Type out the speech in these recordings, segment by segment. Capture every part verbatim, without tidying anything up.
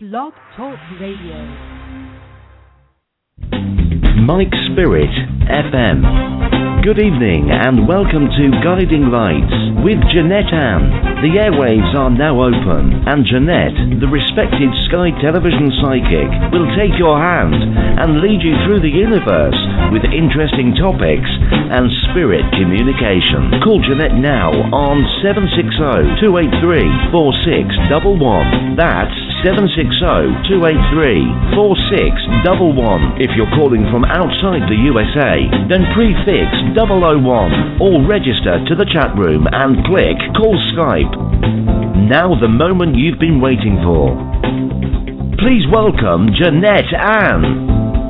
Blog Talk Radio. Mike Spirit F M. Good evening and welcome to Guiding Lights with Jeanette Ann. The airwaves are now open and Jeanette, the respected Sky Television psychic, will take your hand and lead you through the universe with interesting topics and spirit communication. Call Jeanette now on seven six zero, two eight three, four six one one. That's seven six zero, two eight three, four six one one. If you're calling from outside the U S A, then prefix double oh one or register to the chat room and click Call Skype. Now the moment you've been waiting for. Please welcome Jeanette Ann.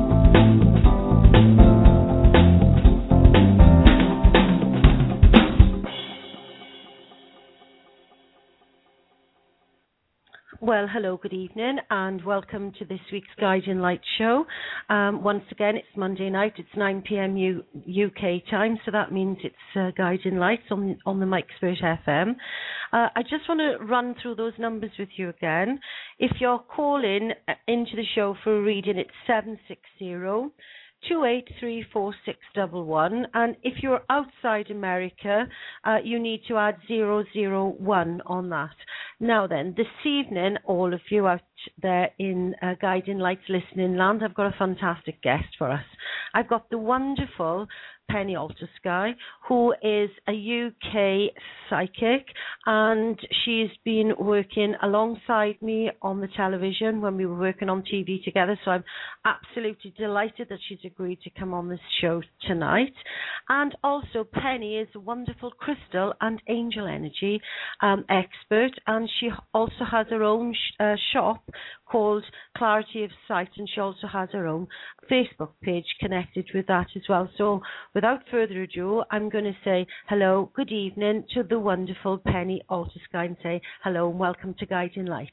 Well, hello, good evening, and welcome to this week's Guiding Light show. Um, once again, it's Monday night. It's nine p.m. U- UK time, so that means it's uh, Guiding Lights on on the Mike Spirit F M. Uh, I just want to run through those numbers with you again. If you're calling into the show for a reading, it's seven six zero, two eight three, four six one one, and if you're outside America, uh, you need to add zero zero one on that. Now then, this evening, all of you out there in uh, Guiding Lights listening land, I've got a fantastic guest for us. I've got the wonderful Penny Altersky, who is a U K psychic, and she's been working alongside me on the television when we were working on T V together, so I'm absolutely delighted that she's agreed to come on this show tonight. And also, Penny is a wonderful crystal and angel energy um, expert, and she also has her own sh- uh, shop called Clarity of Sight, and she also has her own Facebook page connected with that as well. So without further ado, I'm going to say hello, good evening to the wonderful Penny Altersky and say hello and welcome to Guiding Lights.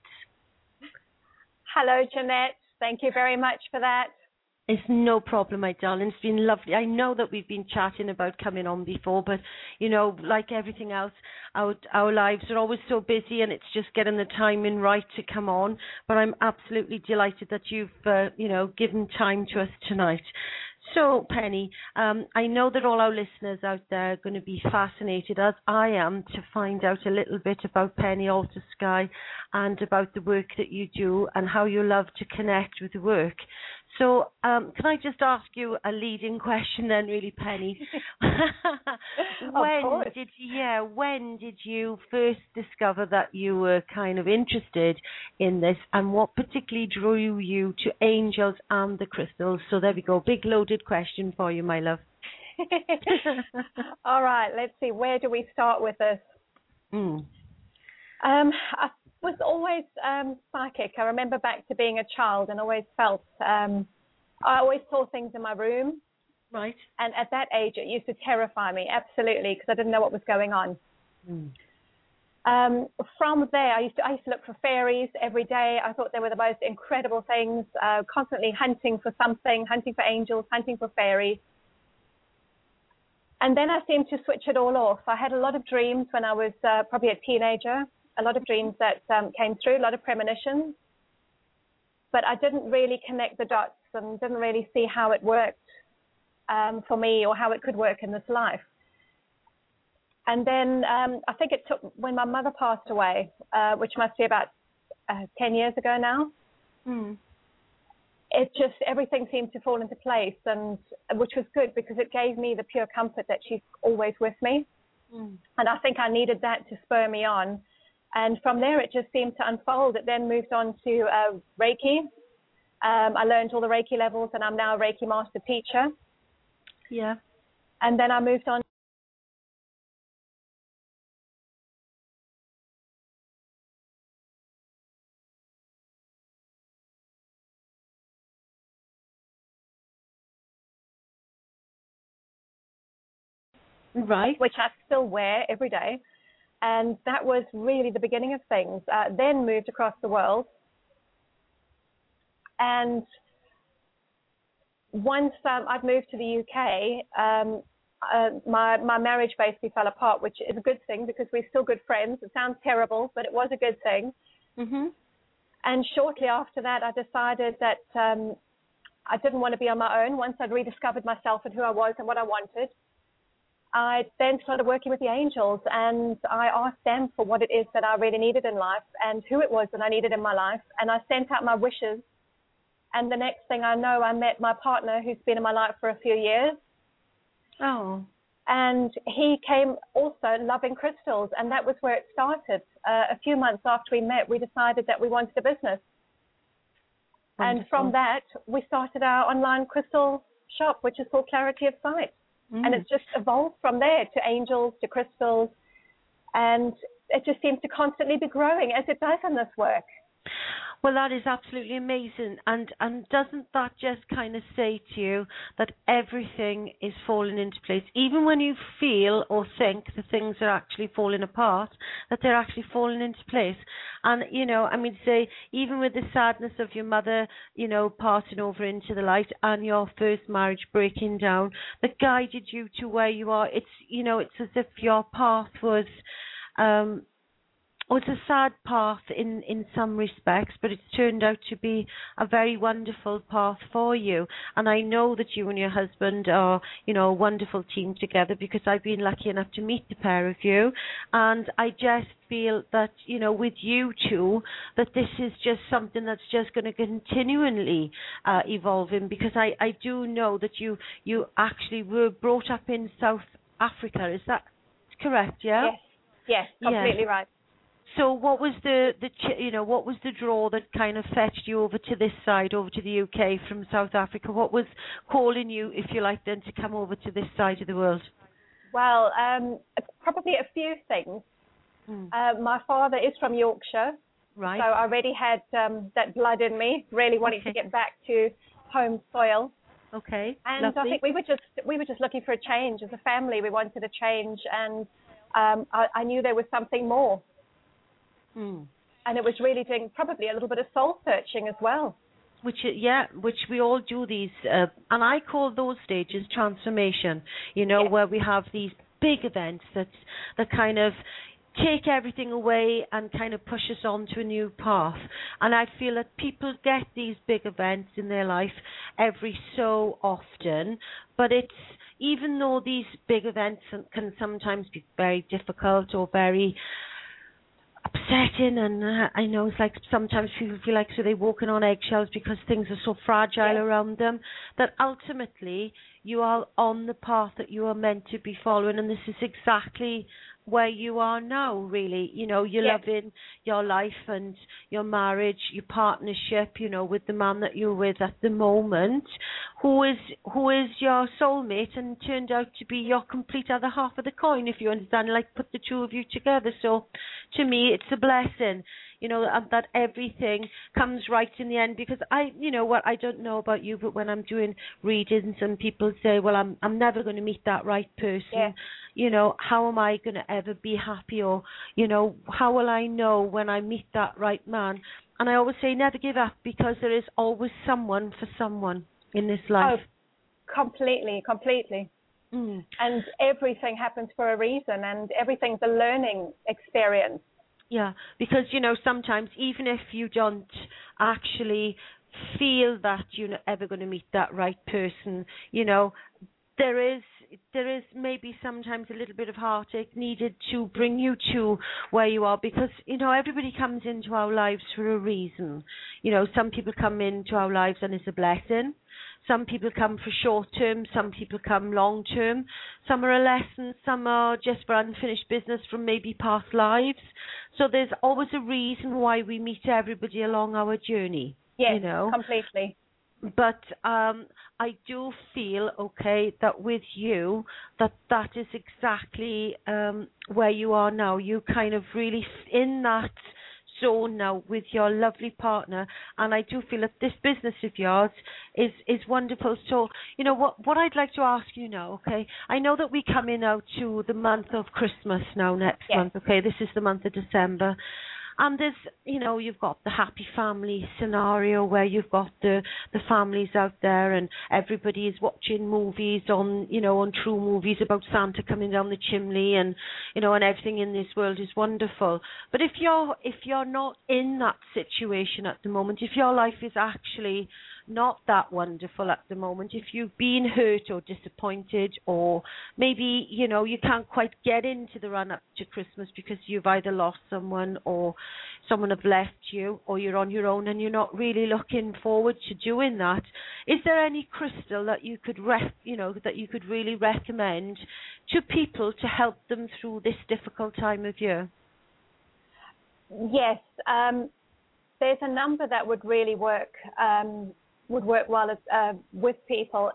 Hello, Jeanette. Thank you very much for that. It's no problem, my darling. It's been lovely. I know that we've been chatting about coming on before, but, you know, like everything else, our, our lives are always so busy and it's just getting the timing right to come on. But I'm absolutely delighted that you've, uh, you know, given time to us tonight. So, Penny, um, I know that all our listeners out there are going to be fascinated, as I am, to find out a little bit about Penny Altersky and about the work that you do and how you love to connect with the work. So, um, can I just ask you a leading question then, really, Penny? when did yeah, when did you first discover that you were kind of interested in this, and what particularly drew you to angels and the crystals? So there we go, big loaded question for you, my love. All right, let's see. Where do we start with this? Mm. Um, I was always um, psychic. I remember back to being a child and always felt, um, I always saw things in my room. Right. And at that age, it used to terrify me, absolutely, because I didn't know what was going on. Mm. Um, from there, I used to I used to look for fairies every day. I thought they were the most incredible things, uh, constantly hunting for something, hunting for angels, hunting for fairies. And then I seemed to switch it all off. I had a lot of dreams when I was uh, probably a teenager, a lot of dreams that um, came through, a lot of premonitions. But I didn't really connect the dots and didn't really see how it worked um, for me or how it could work in this life. And then um, I think it took, when my mother passed away, uh, which must be about uh, ten years ago now, Mm. it just, everything seemed to fall into place, and which was good because it gave me the pure comfort that she's always with me. Mm. And I think I needed that to spur me on. And from there, it just seemed to unfold. It then moved on to uh, Reiki. Um, I learned all the Reiki levels, and I'm now a Reiki master teacher. Yeah. And then I moved on. Right. Which I still wear every day. And that was really the beginning of things. Uh, then moved across the world. And once um, I'd moved to the U K, um, uh, my, my marriage basically fell apart, which is a good thing because we're still good friends. It sounds terrible, but it was a good thing. Mm-hmm. And shortly after that, I decided that um, I didn't want to be on my own. Once I'd rediscovered myself and who I was and what I wanted, I then started working with the angels, and I asked them for what it is that I really needed in life and who it was that I needed in my life. And I sent out my wishes. And the next thing I know, I met my partner, who's been in my life for a few years. Oh. And he came also loving crystals, and that was where it started. Uh, a few months after we met, we decided that we wanted a business. Wonderful. And from that, we started our online crystal shop, which is called Clarity of Sight. Mm. And it's just evolved from there to angels, to crystals, and it just seems to constantly be growing as it does in this work. Well, that is absolutely amazing. And and doesn't that just kind of say to you that everything is falling into place? Even when you feel or think the things are actually falling apart, that they're actually falling into place. And, you know, I mean, say, even with the sadness of your mother, you know, passing over into the light and your first marriage breaking down, that guided you to where you are, it's, you know, it's as if your path was... Um, Oh, it's a sad path in, in some respects, but it's turned out to be a very wonderful path for you. And I know that you and your husband are, you know, a wonderful team together, because I've been lucky enough to meet the pair of you. And I just feel that, you know, with you two, that this is just something that's just going to continually uh, evolving, because I, I do know that you, you actually were brought up in South Africa. Is that correct, yeah? Yes, yes, completely yes. right. So what was the, the you know what was the draw that kind of fetched you over to this side, over to the U K from South Africa? What was calling you, if you like, then to come over to this side of the world? Well, um, probably a few things. Hmm. Uh, my father is from Yorkshire, right? So I already had um, that blood in me, really wanting okay. to get back to home soil. Okay. And Lovely. I think we were just we were just looking for a change as a family. We wanted a change, and um, I, I knew there was something more. Mm. And it was really doing probably a little bit of soul searching as well. Which, yeah, which we all do these, uh, and I call those stages transformation, you know, yes. where we have these big events that, that kind of take everything away and kind of push us on to a new path. And I feel that people get these big events in their life every so often, but it's, even though these big events can sometimes be very difficult or very upsetting, and uh, I know it's like sometimes people feel like so they're walking on eggshells because things are so fragile yes. around them, that ultimately you are on the path that you are meant to be following, and this is exactly where you are now, really. You know, you're yes. loving your life and your marriage, your partnership, you know, with the man that you're with at the moment, who is who is your soulmate and turned out to be your complete other half of the coin, if you understand, like put the two of you together. So to me, it's a blessing, you know, that everything comes right in the end, because I, you know what, I don't know about you, but when I'm doing readings and people say, well, I'm I'm never going to meet that right person, yeah. you know, how am I going to ever be happy, or, you know, how will I know when I meet that right man? And I always say never give up, because there is always someone for someone in this life. Oh, completely, completely. Mm. And everything happens for a reason, and everything's a learning experience. Yeah, because, you know, sometimes even if you don't actually feel that you're ever going to meet that right person, you know, there is there is maybe sometimes a little bit of heartache needed to bring you to where you are, because, you know, everybody comes into our lives for a reason. You know, some people come into our lives and it's a blessing. Some people come for short term, some people come long term. Some are a lesson, some are just for unfinished business from maybe past lives. So there's always a reason why we meet everybody along our journey. Yes, you know? completely. But um, I do feel, okay, that with you, that that is exactly um, where you are now. You kind of really in that zone now with your lovely partner, and I do feel that this business of yours is is wonderful. So, you know, what what I'd like to ask you now, okay, I know that we come in now to the month of Christmas now next yes. month, okay, this is the month of December, And there's, you know, you've got the happy family scenario where you've got the, the families out there and everybody is watching movies on, you know, on true movies about Santa coming down the chimney and, you know, and everything in this world is wonderful. But if you're, if you're not in that situation at the moment, if your life is actually not that wonderful at the moment, if you've been hurt or disappointed, or maybe, you know, you can't quite get into the run up to Christmas because you've either lost someone or someone have left you, or you're on your own and you're not really looking forward to doing that, is there any crystal that you could rec- you know, that you could really recommend to people to help them through this difficult time of year? Yes, um, there's a number that would really work um, would work well as, uh, with people.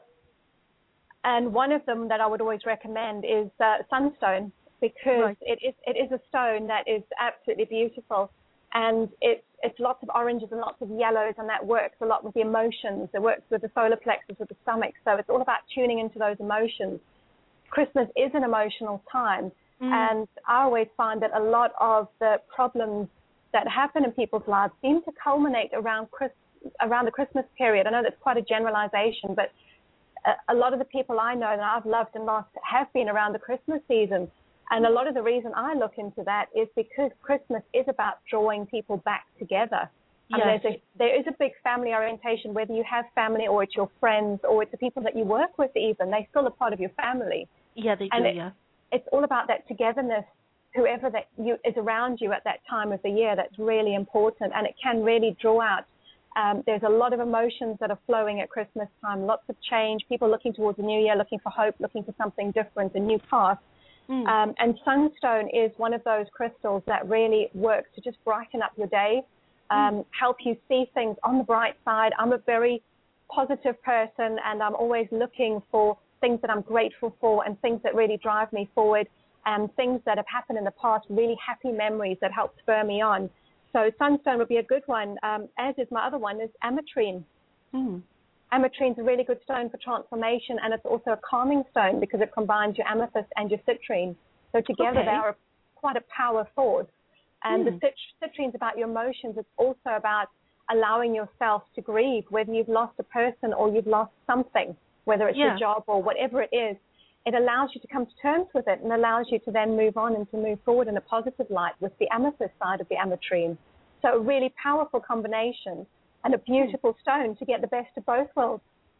And one of them that I would always recommend is uh, sunstone, because right. it is it is a stone that is absolutely beautiful. And it's, it's lots of oranges and lots of yellows, and that works a lot with the emotions. It works with the solar plexus, with the stomach. So it's all about tuning into those emotions. Christmas is an emotional time. Mm. And I always find that a lot of the problems that happen in people's lives seem to culminate around Christmas. around the Christmas period. I know that's quite a generalization, but a, a lot of the people I know that I've loved and lost have been around the Christmas season. And a lot of the reason I look into that is because Christmas is about drawing people back together. Yes. I mean, there's a, there is a big family orientation, whether you have family or it's your friends or it's the people that you work with even. They're still a part of your family. Yeah, they and do, it, yeah. It's all about that togetherness, whoever that you, is around you at that time of the year. That's really important, and it can really draw out. Um, there's a lot of emotions that are flowing at Christmas time, lots of change, people looking towards the new year, looking for hope, looking for something different, a new path. Mm. Um, and sunstone is one of those crystals that really works to just brighten up your day, um, mm. help you see things on the bright side. I'm a very positive person, and I'm always looking for things that I'm grateful for and things that really drive me forward, and things that have happened in the past, really happy memories that help spur me on. So sunstone would be a good one, um, as is my other one, is ametrine. Mm. Ametrine's a really good stone for transformation, and it's also a calming stone because it combines your amethyst and your citrine. So together okay. they are quite a power force. And mm. the cit- citrine's about your emotions. It's also about allowing yourself to grieve, whether you've lost a person or you've lost something, whether it's yeah. your job or whatever it is. It allows you to come to terms with it and allows you to then move on and to move forward in a positive light with the amethyst side of the ametrine. So a really powerful combination and a beautiful mm. stone to get the best of both worlds.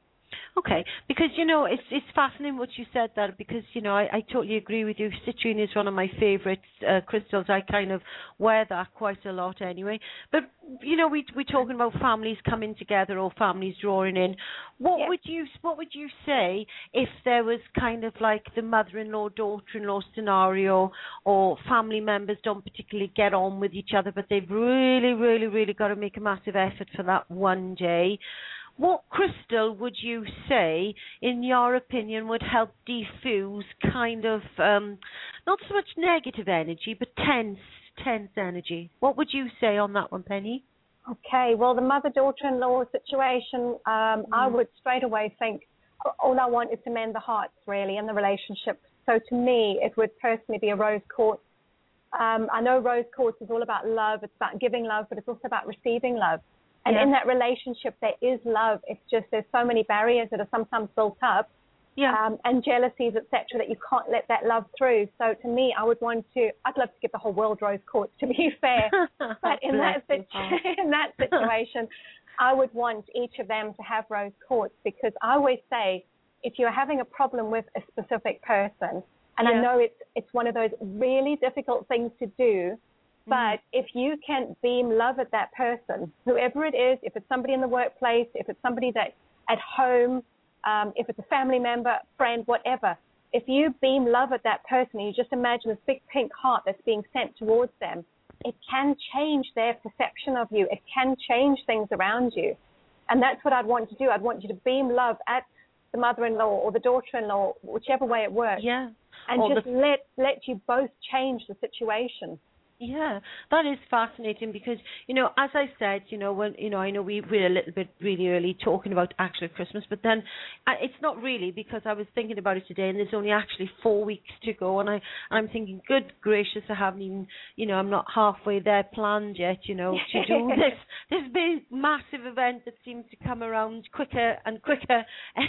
Okay, because, you know, it's it's fascinating what you said there, because, you know, I, I totally agree with you. Citrine is one of my favourite uh, crystals. I kind of wear that quite a lot anyway. But, you know, we, we're talking about families coming together or families drawing in. What yes. would you what would you say if there was kind of like the mother-in-law, daughter-in-law scenario, or family members don't particularly get on with each other, but they've really, really, really got to make a massive effort for that one day? What crystal would you say, in your opinion, would help diffuse kind of, um, not so much negative energy, but tense, tense energy? What would you say on that one, Penny? Okay, well, the mother-daughter-in-law situation, um, mm. I would straight away think, all I want is to mend the hearts, really, in the relationship. So to me, it would personally be a rose quartz. Um, I know rose quartz is all about love. It's about giving love, but it's also about receiving love. And yeah. in that relationship, there is love. It's just there's so many barriers that are sometimes built up, yeah. um, and jealousies, et cetera, that you can't let that love through. So to me, I would want to, I'd love to give the whole world rose quartz, to be fair. But in that, situ- in that situation, I would want each of them to have rose quartz, because I always say, if you're having a problem with a specific person, and yeah. I know it's it's one of those really difficult things to do, but if you can beam love at that person, whoever it is, if it's somebody in the workplace, if it's somebody that at home, um, if it's a family member, friend, whatever, if you beam love at that person, and you just imagine this big pink heart that's being sent towards them, it can change their perception of you. It can change things around you. And that's what I'd want to do. I'd want you to beam love at the mother-in-law or the daughter-in-law, whichever way it works. Yeah. And or just the... let let you both change the situation. Yeah, that is fascinating because, you know, as I said, you know, when, you know, I know we were a little bit really early talking about actual Christmas, but then I, it's not really, because I was thinking about it today and there's only actually four weeks to go, and I, I'm thinking, good gracious, I haven't even, you know, I'm not halfway there planned yet, you know, to do this, this big massive event that seems to come around quicker and quicker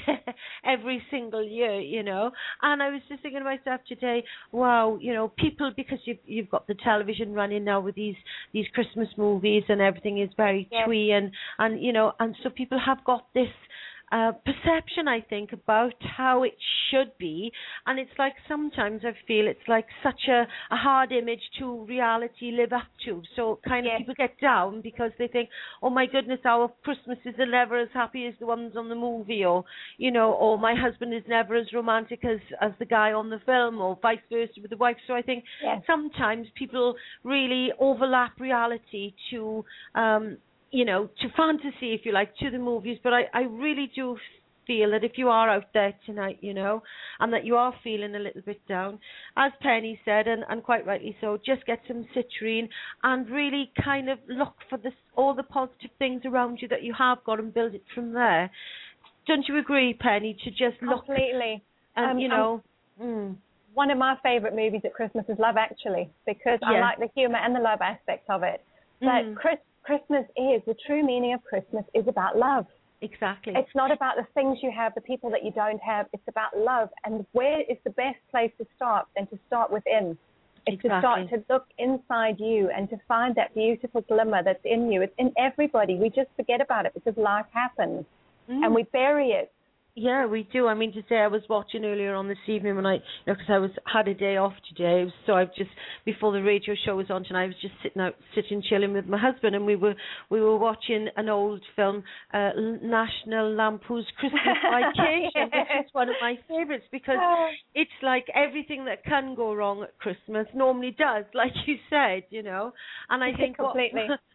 every single year, you know. And I was just thinking to myself today, wow, you know, people, because you've, you've got the television running now with these these Christmas movies and everything is very yes. twee, and and you know, and so people have got this uh perception, I think, about how it should be, and it's like sometimes I feel it's like such a, a hard image to reality live up to, so kind of yes. people get down because they think, oh my goodness, our Christmases are never as happy as the ones on the movie, or you know, or my husband is never as romantic as as the guy on the film, or vice versa with the wife. So I think yes. sometimes people really overlap reality to um you know, to fantasy, if you like, to the movies. But I, I really do feel that if you are out there tonight, you know, and that you are feeling a little bit down, as Penny said, and, and quite rightly so, just get some citrine and really kind of look for this, all the positive things around you that you have got, and build it from there. Don't you agree, Penny, to just look? Completely. And, um, you know... Um, mm. One of my favourite movies at Christmas is Love Actually, because Yeah. I like the humour and the love aspect of it. But Mm. Chris, Christmas is, the true meaning of Christmas is about love. Exactly. It's not about the things you have, the people that you don't have. It's about love. And where is the best place to start than to start within? It's Exactly. to start to look inside you and to find that beautiful glimmer that's in you. It's in everybody. We just forget about it because life happens, Mm. and we bury it. Yeah, we do. I mean, today I was watching earlier on this evening when I, you know, because I was had a day off today, so I've just before the radio show was on tonight, I was just sitting out, sitting chilling with my husband, and we were we were watching an old film, uh, National Lampoon's Christmas Vacation, which is one of my favourites because it's like everything that can go wrong at Christmas normally does, like you said, you know. And I think completely. What,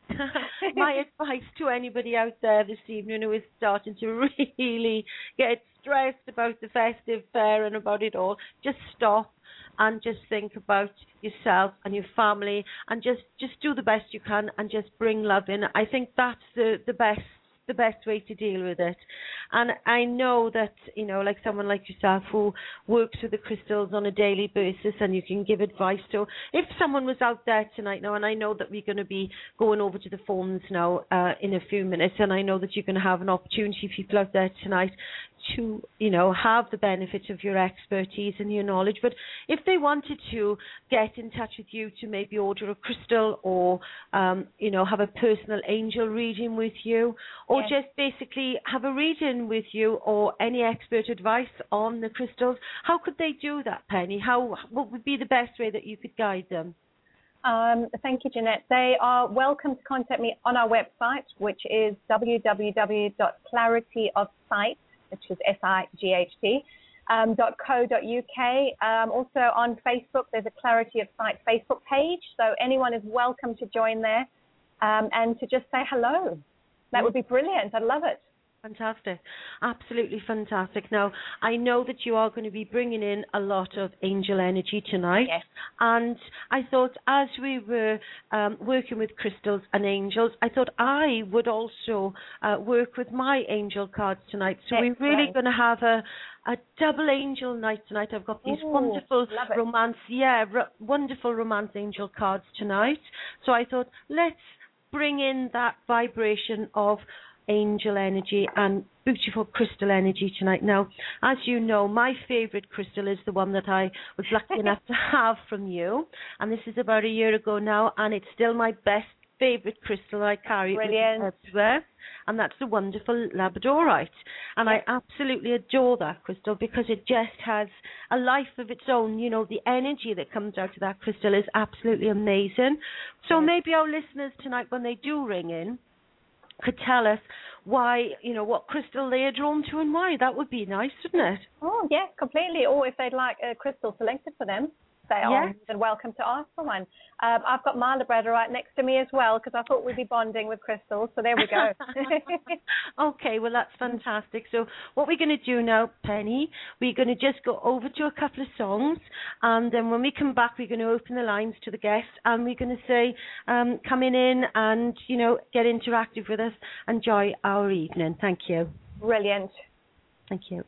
my advice to anybody out there this evening who is starting to really get stressed about the festive fair and about it all, just stop and just think about yourself and your family, and just just do the best you can and just bring love in. I think that's the the best the best way to deal with it. And I know that, you know, like someone like yourself who works with the crystals on a daily basis, and you can give advice. So if someone was out there tonight now, and I know that we're going to be going over to the phones now uh, in a few minutes, and I know that you're going to have an opportunity, people out there tonight, to, you know, have the benefit of your expertise and your knowledge. But if they wanted to get in touch with you to maybe order a crystal, or um, you know, have a personal angel reading with you, or yes. just basically have a reading with you, or any expert advice on the crystals, how could they do that, Penny? How what would be the best way that you could guide them? Um, thank you, Jeanette. They are welcome to contact me on our website, which is w w w dot clarity of sight, which is S I G H T, um, dot co dot U K. Um, also on Facebook, there's a Clarity of Sight Facebook page, so anyone is welcome to join there um, and to just say hello. That would be brilliant. I'd love it. Fantastic. Absolutely fantastic. Now, I know that you are going to be bringing in a lot of angel energy tonight. Yes. And I thought, as we were um, working with crystals and angels, I thought I would also uh, work with my angel cards tonight. So Excellent. we're really going to have a a double angel night tonight. I've got these Ooh, wonderful romance, yeah, r- wonderful romance angel cards tonight. So I thought, let's bring in that vibration of angel energy and beautiful crystal energy tonight. Now, as you know, my favourite crystal is the one that I was lucky enough to have from you, and this is about a year ago now, and it's still my best favourite crystal I carry Brilliant. everywhere, and that's the wonderful labradorite. And yes. I absolutely adore that crystal because it just has a life of its own. You know, the energy that comes out of that crystal is absolutely amazing. So yes. maybe our listeners tonight, when they do ring in, could tell us why, you know, what crystal they are drawn to and why. That would be nice, wouldn't it? Oh, yeah, completely. Or if they'd like a crystal selected for them. stay Yes. on, then welcome to ask for one. Um, I've got my libretto right next to me as well because I thought we'd be bonding with crystals. So there we go. Okay, well, that's fantastic. So what we're going to do now, Penny, we're going to just go over to a couple of songs, and then when we come back, we're going to open the lines to the guests, and we're going to say, um, coming in and, you know, get interactive with us. Enjoy our evening. Thank you. Brilliant. Thank you.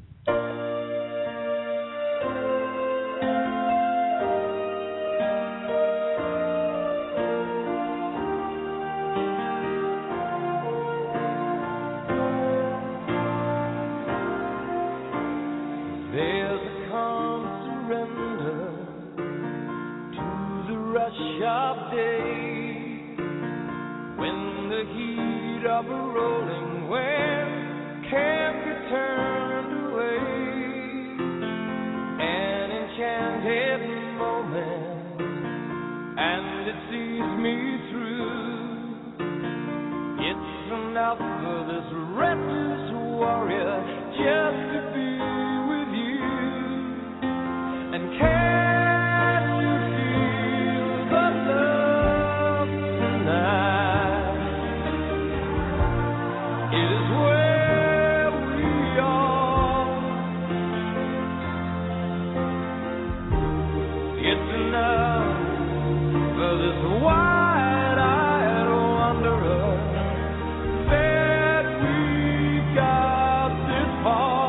There's a calm surrender to the rush of day when the heat of a rolling wave can't be turned away. An enchanted moment, and it sees me through. It's enough for this restless warrior just to be. And can you feel the love tonight? It is where we are. It's enough for this wide-eyed wanderer that we got this far.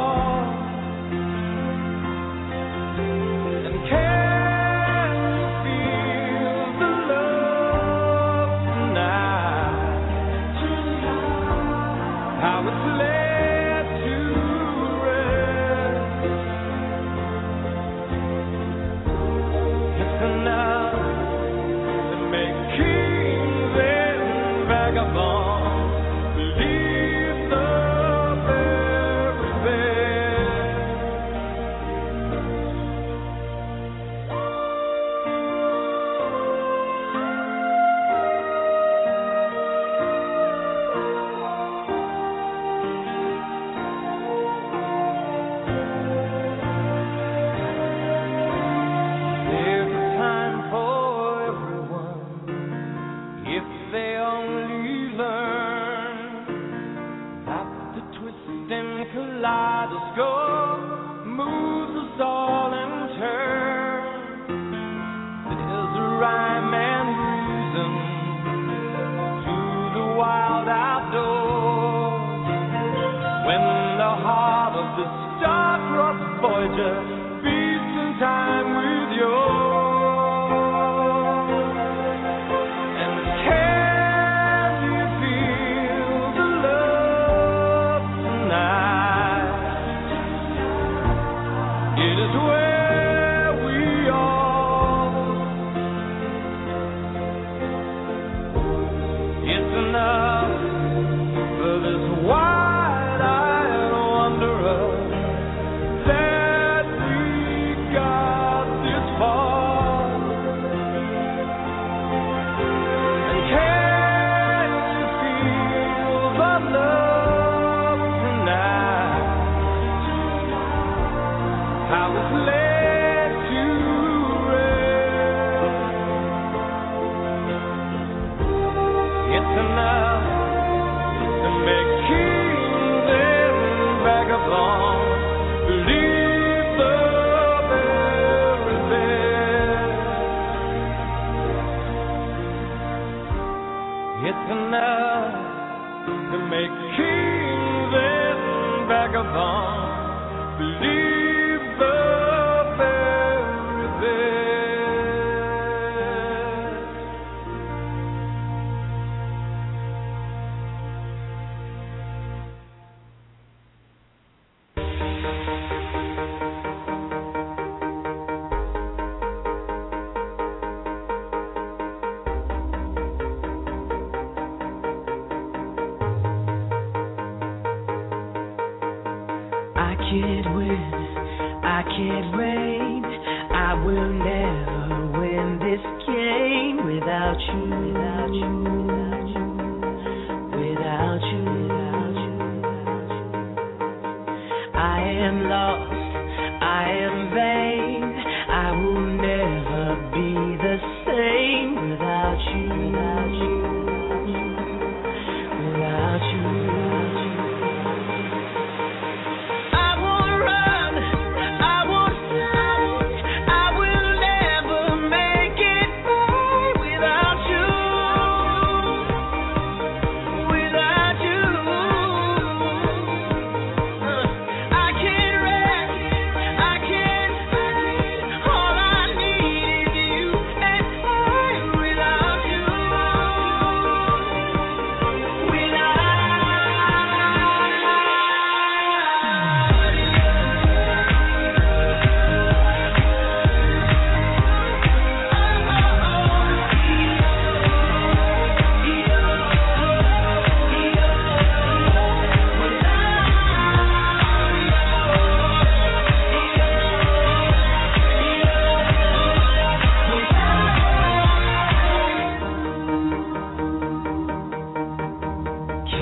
I am lost, I am vain, I will never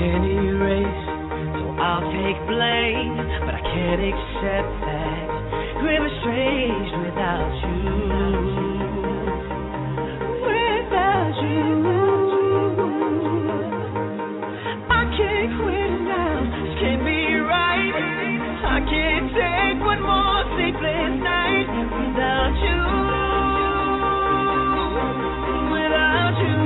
can't erase, so I'll take blame, but I can't accept that grim estranged without you. Without you, I can't quit now. This can't be right. I can't take one more sleepless night without you. Without you,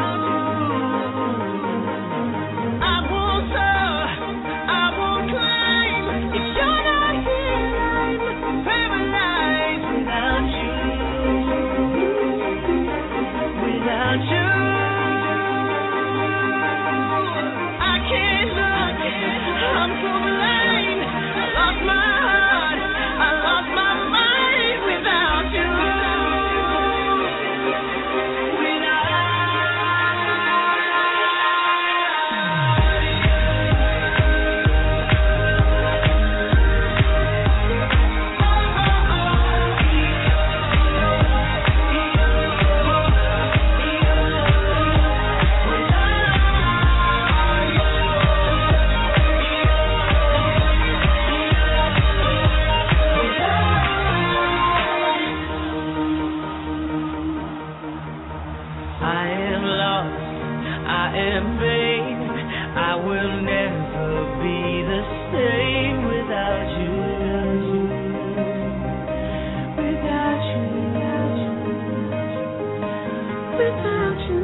I won't serve, I won't claim. If you're not here, I'm paralyzed without you. Without you, I can't look. I'm so blind. I lost my heart. I lost my mind without you. I am lost, I am vain, I will never be the same without you. Without you, without you.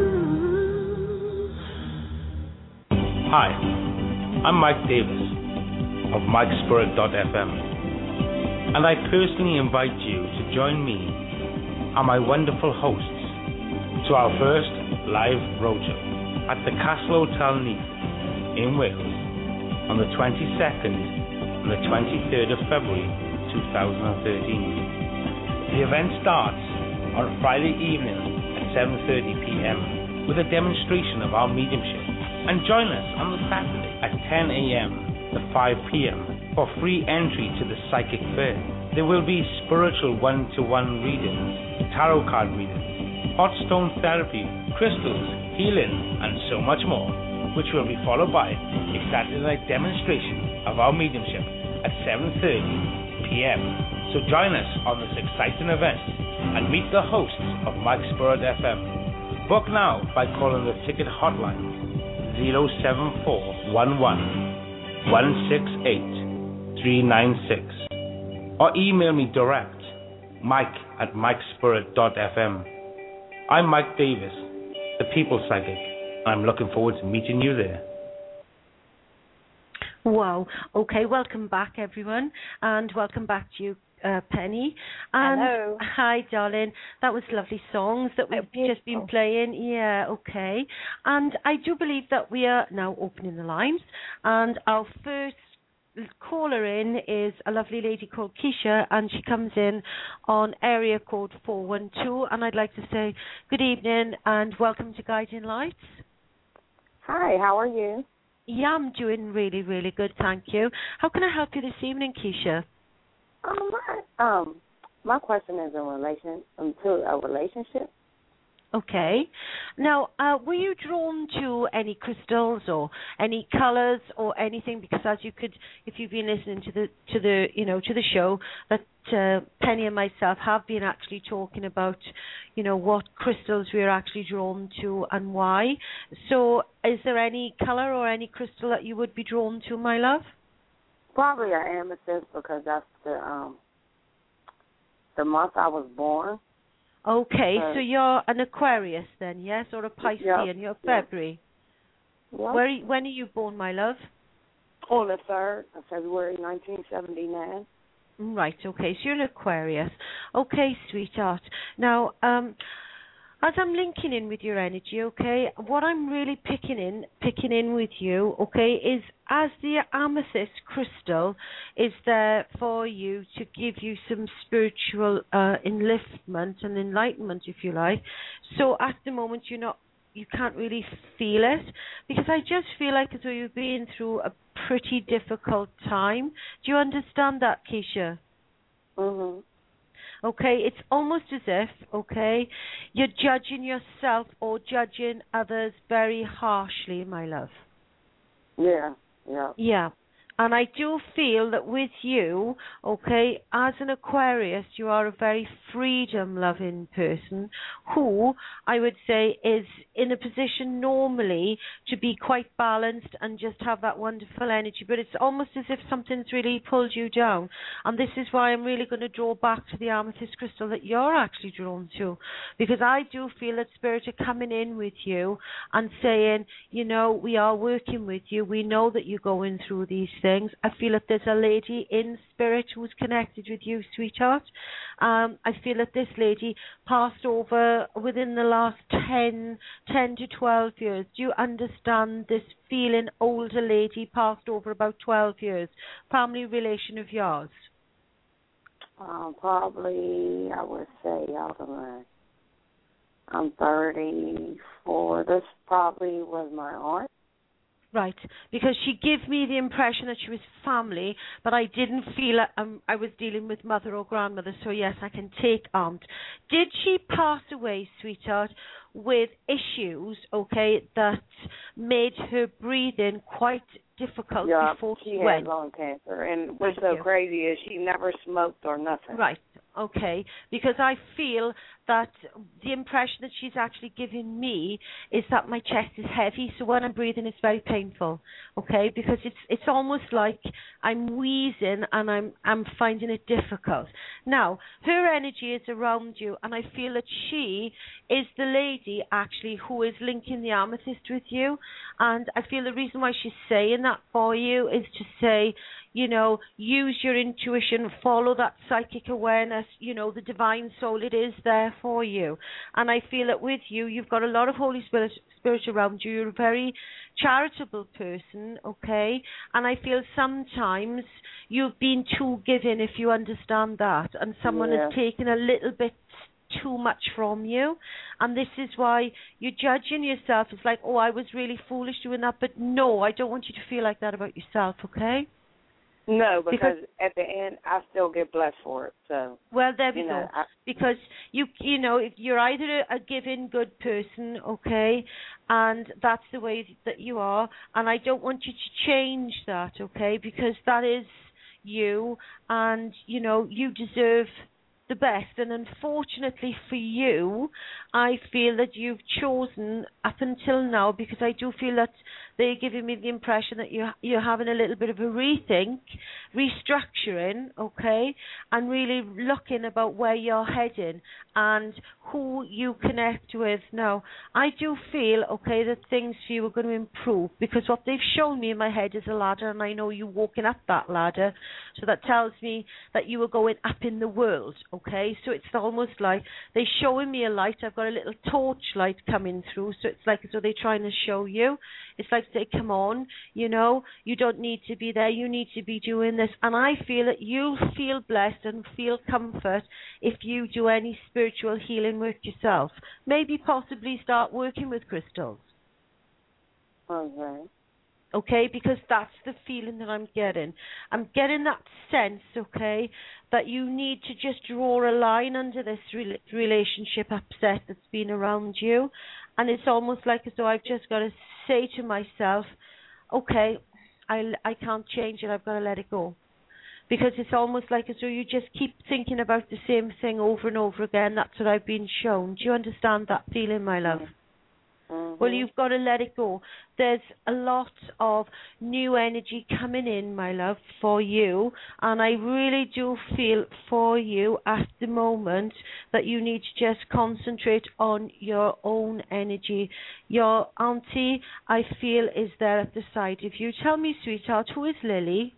Hi, I'm Mike Davis of Mike Spirit dot f m, and I personally invite you to join me and my wonderful hosts to our first live roadshow at the Castle Hotel Neath in Wales on the twenty-second and the twenty-third of February two thousand thirteen. The event starts on Friday evening at seven thirty p m with a demonstration of our mediumship, and join us on the Saturday at ten a m to five p m for free entry to the Psychic Fair. There will be spiritual one-to-one readings, tarot card readings, hot stone therapy, crystals, healing, and so much more, which will be followed by a Saturday night demonstration of our mediumship at seven thirty p m So join us on this exciting event and meet the hosts of Mike Spirit F M. Book now by calling the ticket hotline zero seven four one one one six eight three nine six or email me direct, mike at mike spirit dot f m. I'm Mike Davis, the People Psychic, and I'm looking forward to meeting you there. Wow. Okay, welcome back, everyone, and welcome back to you, uh, Penny. And Hello. Hi, darling. That was lovely songs that we've Oh, just been playing. Yeah, okay. And I do believe that we are now opening the lines, and our first caller in is a lovely lady called Keisha, and she comes in on area code four one two, and I'd like to say good evening and welcome to Guiding Lights. Hi, how are you? Yeah, I'm doing really, really good, thank you. How can I help you this evening, Keisha? Um, my, um, my question is in relation um, to a relationship. Okay. Now, uh, were you drawn to any crystals or any colours or anything? Because as you could, if you've been listening to the to the you know to the show, that uh, Penny and myself have been actually talking about, you know, what crystals we're actually drawn to and why. So, is there any colour or any crystal that you would be drawn to, my love? Probably an amethyst because that's the um the month I was born. Okay, Uh, so you're an Aquarius then, yes, or a Piscean? Yep, You're yep. February. Yep. Where? When are you born, my love? On the third of February, nineteen seventy-nine. Right, okay, so you're an Aquarius. Okay, sweetheart. Now, um, as I'm linking in with your energy, okay, what I'm really picking in, picking in with you, okay, is as the amethyst crystal is there for you to give you some spiritual uh, enliftment and enlightenment, if you like. So at the moment, you're not, you can't really feel it, because I just feel like as though you've been through a pretty difficult time. Do you understand that, Keisha? Mhm. Okay, it's almost as if, okay, you're judging yourself or judging others very harshly, my love. Yeah, yeah. Yeah. And I do feel that with you, okay, as an Aquarius, you are a very freedom-loving person who, I would say, is in a position normally to be quite balanced and just have that wonderful energy. But it's almost as if something's really pulled you down. And this is why I'm really going to draw back to the amethyst crystal that you're actually drawn to. Because I do feel that Spirit are coming in with you and saying, you know, we are working with you. We know that you're going through these things. Things. I feel that there's a lady in spirit who's connected with you, sweetheart. Um, I feel that this lady passed over within the last ten, ten to twelve years. Do you understand this feeling? Older lady passed over about twelve years. Family relation of yours? Um, probably, I would say, out of my, I'm thirty-four. This probably was my aunt. Right, because she gave me the impression that she was family, but I didn't feel um, I was dealing with mother or grandmother, so yes, I can take aunt. Did she pass away, sweetheart, with issues, okay, that made her breathing quite difficult yeah, before she she had went? lung cancer, and what's Thank so you. crazy is she never smoked or nothing. Right, okay, because I feel that the impression that she's actually giving me is that my chest is heavy, so when I'm breathing it's very painful, okay, because it's it's almost like I'm wheezing and I'm I'm finding it difficult. Now, her energy is around you, and I feel that she is the lady actually who is linking the amethyst with you, and I feel the reason why she's saying that for you is to say, you know, use your intuition, follow that psychic awareness, you know, the divine soul, it is there for you. And I feel that with you, you've got a lot of Holy Spirit, Spirit around you. You're a very charitable person, okay? And I feel sometimes you've been too giving, if you understand that, and someone yeah. has taken a little bit too much from you, and this is why you're judging yourself. It's like, oh, I was really foolish doing that, but no, I don't want you to feel like that about yourself, okay? No, because, because at the end, I still get blessed for it. So well, there we you go. know, I, because you you know, if you're either a, a giving good person, okay, and that's the way that you are, and I don't want you to change that, okay, because that is you, and you know you deserve the best. And unfortunately for you, I feel that you've chosen up until now, because I do feel that they're giving me the impression that you're, you're having a little bit of a rethink, restructuring, okay, and really looking about where you're heading and who you connect with. Now, I do feel, okay, that things for you are going to improve, because what they've shown me in my head is a ladder, and I know you walking up that ladder, so that tells me that you are going up in the world, okay? So it's almost like they're showing me a light. I've got a little torch light coming through, so it's like as though they're trying to show you. It's like say, come on, you know, you don't need to be there, you need to be doing this. And I feel that you'll feel blessed and feel comfort if you do any spiritual healing work yourself. Maybe possibly start working with crystals. okay. Okay, because that's the feeling that I'm getting. I'm getting that sense, okay, that you need to just draw a line under this re- relationship upset that's been around you. And it's almost like as though I've just got to say to myself, okay, I, I can't change it, I've got to let it go. Because it's almost like as though you just keep thinking about the same thing over and over again. That's what I've been shown. Do you understand that feeling, my love? Mm-hmm. Well, you've got to let it go. There's a lot of new energy coming in, my love, for you. And I really do feel for you at the moment that you need to just concentrate on your own energy. Your auntie, I feel, is there at the side of you. Tell me, sweetheart, who is Lily?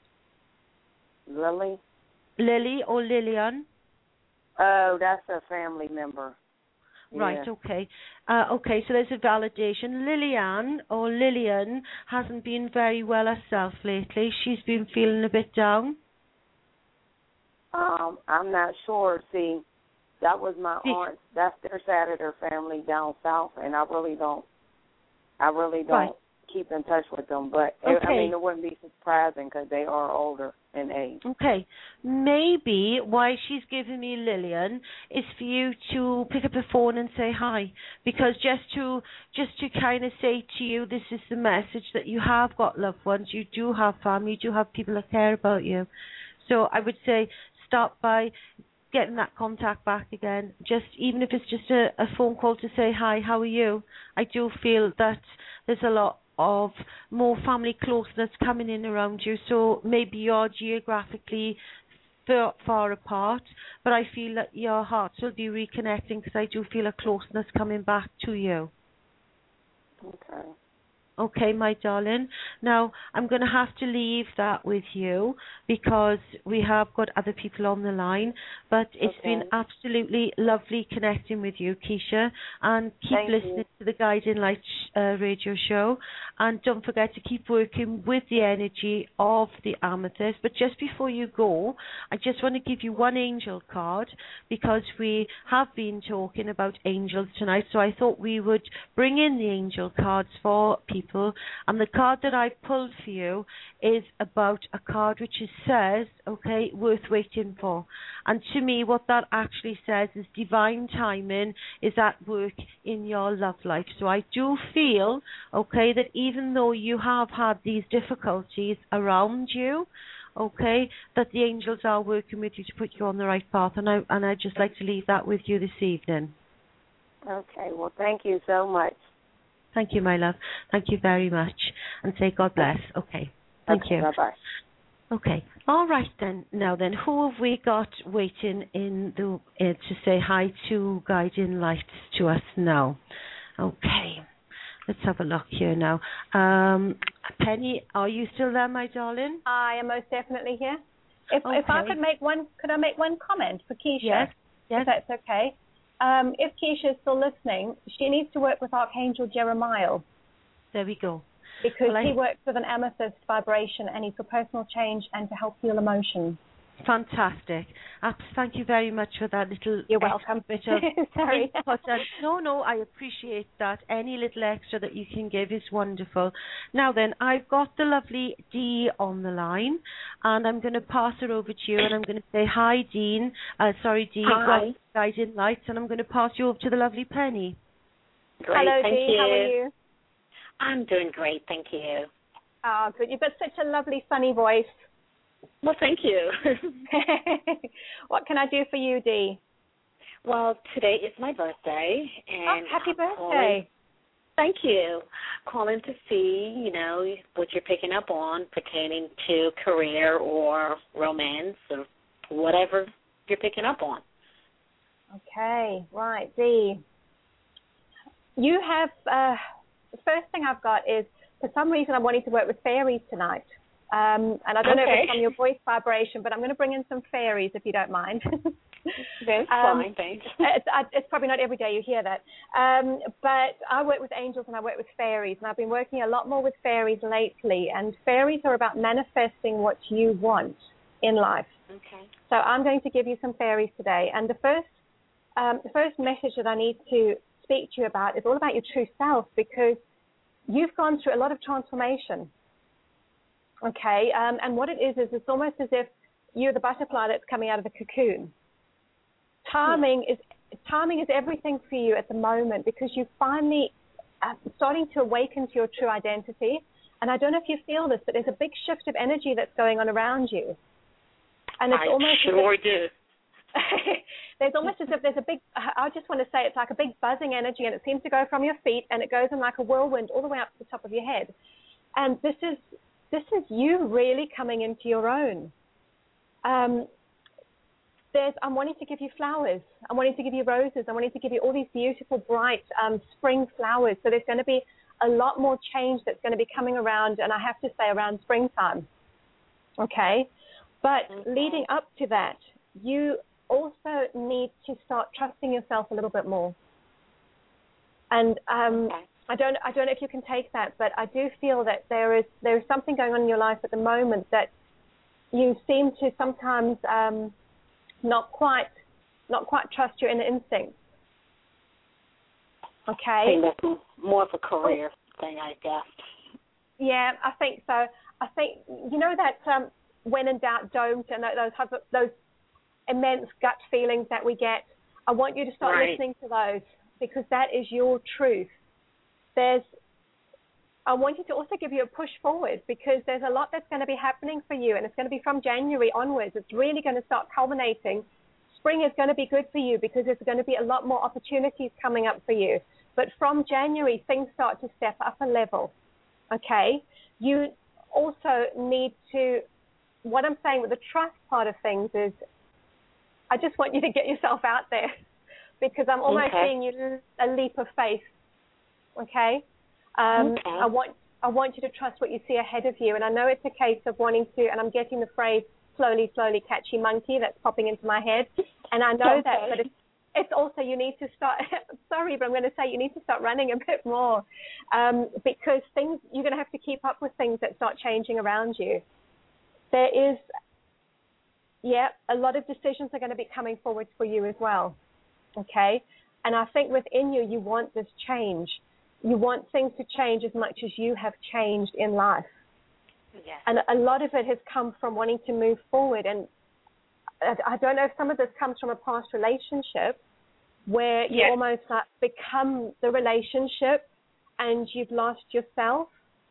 Lily? Lily or Lillian? Oh, that's a family member. Right, Yeah. okay. Uh, okay, so there's a validation. Lillian, or Lillian, hasn't been very well herself lately. She's been feeling a bit down. Um, I'm not sure. See, that was my See, aunt. That's their side of their family down south, and I really don't, I really don't right. keep in touch with them. But Okay. it, I mean, it wouldn't be surprising because they are older in age. Okay. Maybe why she's giving me Lillian is for you to pick up the phone and say hi, because just to just to kind of say to you, this is the message that you have got loved ones, you do have family, you do have people that care about you. So I would say start by getting that contact back again, just even if it's just a, a phone call to say hi, how are you? I do feel that there's a lot of more family closeness coming in around you, so maybe you're geographically far, far apart, but I feel that your hearts will be reconnecting because I do feel a closeness coming back to you. Okay. Okay, my darling. Now, I'm going to have to leave that with you because we have got other people on the line, but it's Okay. been absolutely lovely connecting with you, Keisha, and keep Thank listening you. to the Guiding Light uh, radio show, and don't forget to keep working with the energy of the amethyst. But just before you go, I just want to give you one angel card because we have been talking about angels tonight, so I thought we would bring in the angel cards for people. And the card that I pulled for you is about a card which is says, okay, worth waiting for. And to me, what that actually says is divine timing is at work in your love life. So I do feel, okay, that even though you have had these difficulties around you, okay, that the angels are working with you to put you on the right path. And I and I'd just like to leave that with you this evening. Okay. Well, thank you so much. Thank you, my love. Thank you very much. And say God bless. Okay. Thank Okay, you. Bye-bye. Okay. All right then. Now then, who have we got waiting in the uh, to say hi to Guiding Lights to us now? Okay. Let's have a look here now. Um, Penny, are you still there, my darling? I am most definitely here. If Okay. if I could make one, could I make one comment for Keisha? Yes. Yes. If that's okay. Um, if Keisha is still listening, she needs to work with Archangel Jeremiah There we go. because Well, I- he works with an amethyst vibration and he's for personal change and to help heal emotions. Fantastic. Uh, thank you very much for that little You're extra welcome. bit of Sorry. input. And no, no, I appreciate that. Any little extra that you can give is wonderful. Now then, I've got the lovely Dee on the line, and I'm going to pass her over to you, and I'm going to say hi, Dean. Uh, sorry, Dee. Hi. Guiding Lights, and I'm going to pass you over to the lovely Penny. Great, Hello, thank Dee. you. How are you? I'm doing great, thank you. Oh, good. You've got such a lovely, funny voice. Well, thank you. What can I do for you, Dee? Well, today is my birthday, and Oh, happy I'm birthday. calling- thank you. Calling to see, you know, what you're picking up on pertaining to career or romance or whatever you're picking up on. Okay, right, Dee. You have, uh, the first thing I've got is, for some reason I'm wanting to work with fairies tonight. Um, and I don't know if Okay. it's from your voice vibration, but I'm going to bring in some fairies if you don't mind. That's Um, fine, thanks. it's, I, it's probably not every day you hear that. Um, but I work with angels and I work with fairies, and I've been working a lot more with fairies lately. And fairies are about manifesting what you want in life. Okay. So I'm going to give you some fairies today. And the first, um, the first message that I need to speak to you about is all about your true self, because you've gone through a lot of transformation. Okay, um, and what it is is it's almost as if you're the butterfly that's coming out of the cocoon. Timing is timing is everything for you at the moment, because you're finally uh, starting to awaken to your true identity. And I don't know if you feel this, but there's a big shift of energy that's going on around you. And it's I almost sure as if, do. there's almost as if there's a big, I just want to say it's like a big buzzing energy, and it seems to go from your feet and it goes in like a whirlwind all the way up to the top of your head. And this is this is you really coming into your own. Um, there's, I'm wanting to give you flowers. I'm wanting to give you roses. I'm wanting to give you all these beautiful, bright um, spring flowers. So there's going to be a lot more change that's going to be coming around, and I have to say around springtime. Okay? But Mm-hmm. leading up to that, you also need to start trusting yourself a little bit more. And um, Okay. I don't, I don't know if you can take that, but I do feel that there is there is something going on in your life at the moment that you seem to sometimes um, not quite, not quite trust your inner instincts. Okay. I think that's more of a career thing, I guess. Yeah, I think so. I think, you know that um, when in doubt, don't, and those have those immense gut feelings that we get. I want you to start right. listening to those, because that is your truth. There's, I want you to also give you a push forward, because there's a lot that's going to be happening for you, and it's going to be from January onwards. It's really going to start culminating. Spring is going to be good for you, because there's going to be a lot more opportunities coming up for you. But from January, things start to step up a level, okay? You also need to, what I'm saying with the trust part of things is, I just want you to get yourself out there, because I'm almost okay. seeing you a leap of faith, okay? Um, okay? I want I want you to trust what you see ahead of you, and I know it's a case of wanting to, and I'm getting the phrase slowly, slowly catchy monkey that's popping into my head, and I know okay. that, but it's, it's also you need to start, sorry, but I'm going to say you need to start running a bit more, um, because things, you're going to have to keep up with things that start changing around you. There is, yeah, a lot of decisions are going to be coming forward for you as well, okay? And I think within you, you want this change. You want things to change as much as you have changed in life. Yes. And a lot of it has come from wanting to move forward. And I don't know if some of this comes from a past relationship where you yes. almost like become the relationship and you've lost yourself,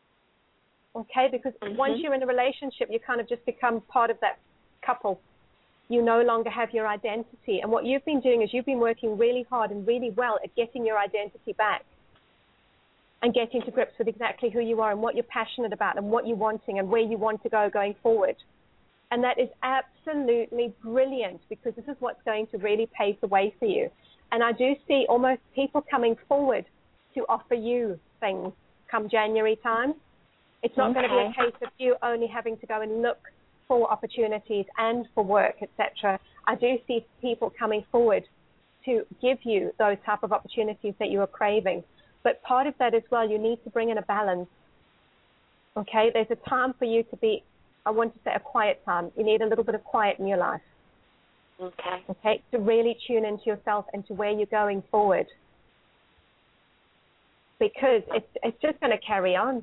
okay? Because mm-hmm. once you're in a relationship, you kind of just become part of that couple. You no longer have your identity. And what you've been doing is you've been working really hard and really well at getting your identity back and getting to grips with exactly who you are and what you're passionate about and what you're wanting and where you want to go going forward. And that is absolutely brilliant, because this is what's going to really pave the way for you. And I do see almost people coming forward to offer you things come January time. It's not okay. going to be a case of you only having to go and look for opportunities and for work, et cetera. I do see people coming forward to give you those type of opportunities that you are craving. But part of that as well, you need to bring in a balance. Okay, there's a time for you to be, I want to say a quiet time. You need a little bit of quiet in your life. Okay. Okay, to really tune into yourself and to where you're going forward. Because it's it's just going to carry on.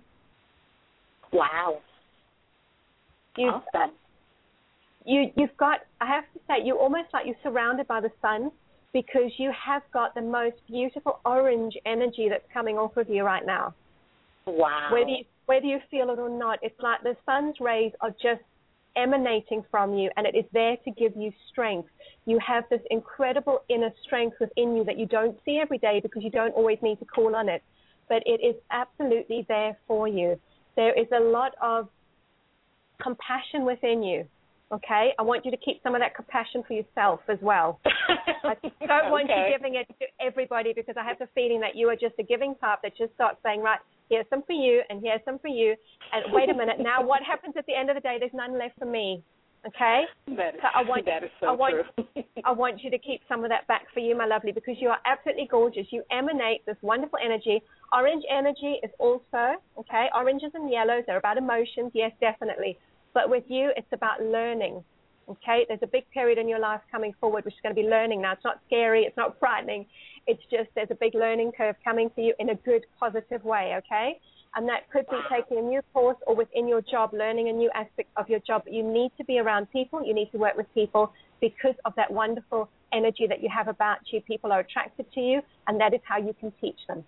Wow. You've, awesome. you, you've got, I have to say, you're almost like you're surrounded by the sun, because you have got the most beautiful orange energy that's coming off of you right now. Wow. Whether you, whether you feel it or not, it's like the sun's rays are just emanating from you, and it is there to give you strength. You have this incredible inner strength within you that you don't see every day, because you don't always need to call on it. But it is absolutely there for you. There is a lot of compassion within you. Okay, I want you to keep some of that compassion for yourself as well. I don't want okay. you giving it to everybody, because I have the feeling that you are just a giving type that just starts saying, right, here's some for you and here's some for you. And wait a minute, now what happens at the end of the day? There's none left for me. Okay? That is, so I want, that is so I want, true. I want you to keep some of that back for you, my lovely, because you are absolutely gorgeous. You emanate this wonderful energy. Orange energy is also, okay, oranges and yellows, they're about emotions, yes, definitely. But with you, it's about learning, okay? There's a big period in your life coming forward, which is going to be learning now. It's not scary. It's not frightening. It's just there's a big learning curve coming for you in a good, positive way, okay? And that could be taking a new course or within your job, learning a new aspect of your job. But you need to be around people. You need to work with people because of that wonderful energy that you have about you. People are attracted to you, and that is how you can teach them.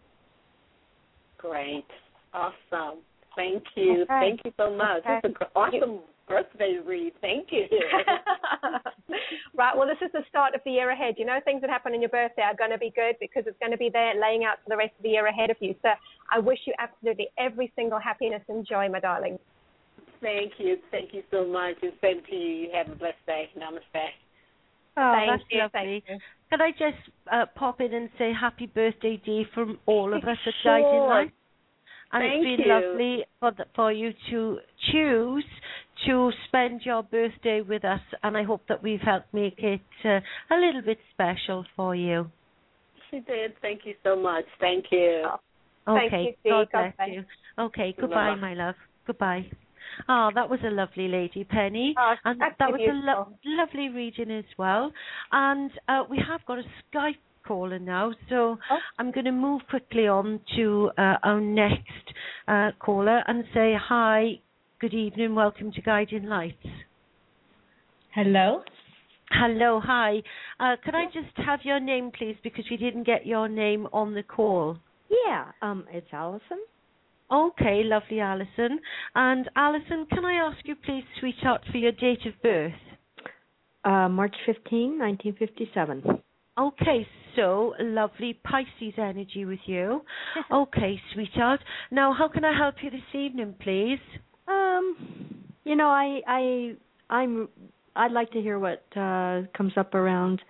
Great. Awesome. Thank you. Okay. Thank you so much. Okay. It's an awesome birthday read. Thank you. Right. Well, this is the start of the year ahead. You know, things that happen in your birthday are going to be good, because it's going to be there laying out for the rest of the year ahead of you. So I wish you absolutely every single happiness and joy, my darling. Thank you. Thank you so much. And same to you. You have a blessed day. Namaste. Oh, Thank that's you, lovely. thank you. Can I just uh, pop in and say happy birthday, Dee, from all of us at Sure. Guiding Light? And Thank it's been you. lovely for, the, for you to choose to spend your birthday with us, and I hope that we've helped make it uh, a little bit special for you. She did. Thank you so much. Thank you. Oh, Okay, thank you, Dee. God God bless bless. you. Okay, goodbye, Bye-bye. my love. Goodbye. Oh, that was a lovely lady, Penny. Oh, and that's that was beautiful. a lo- lovely reading as well. And uh, we have got a Skype caller now, so oh. I'm going to move quickly on to uh, our next uh, caller and say hi, good evening, welcome to Guiding Lights. Hello. Hello, hi. Uh, could I just have your name, please, because we didn't get your name on the call? Yeah, um, it's Allison. Okay, lovely, Alison. And Alison, can I ask you, please, sweetheart, for your date of birth? Uh, March fifteenth, nineteen fifty-seven. Okay, so lovely Pisces energy with you. Okay, sweetheart. Now, how can I help you this evening, please? Um, you know, I, I, I'm, I'd like to hear what uh, comes up around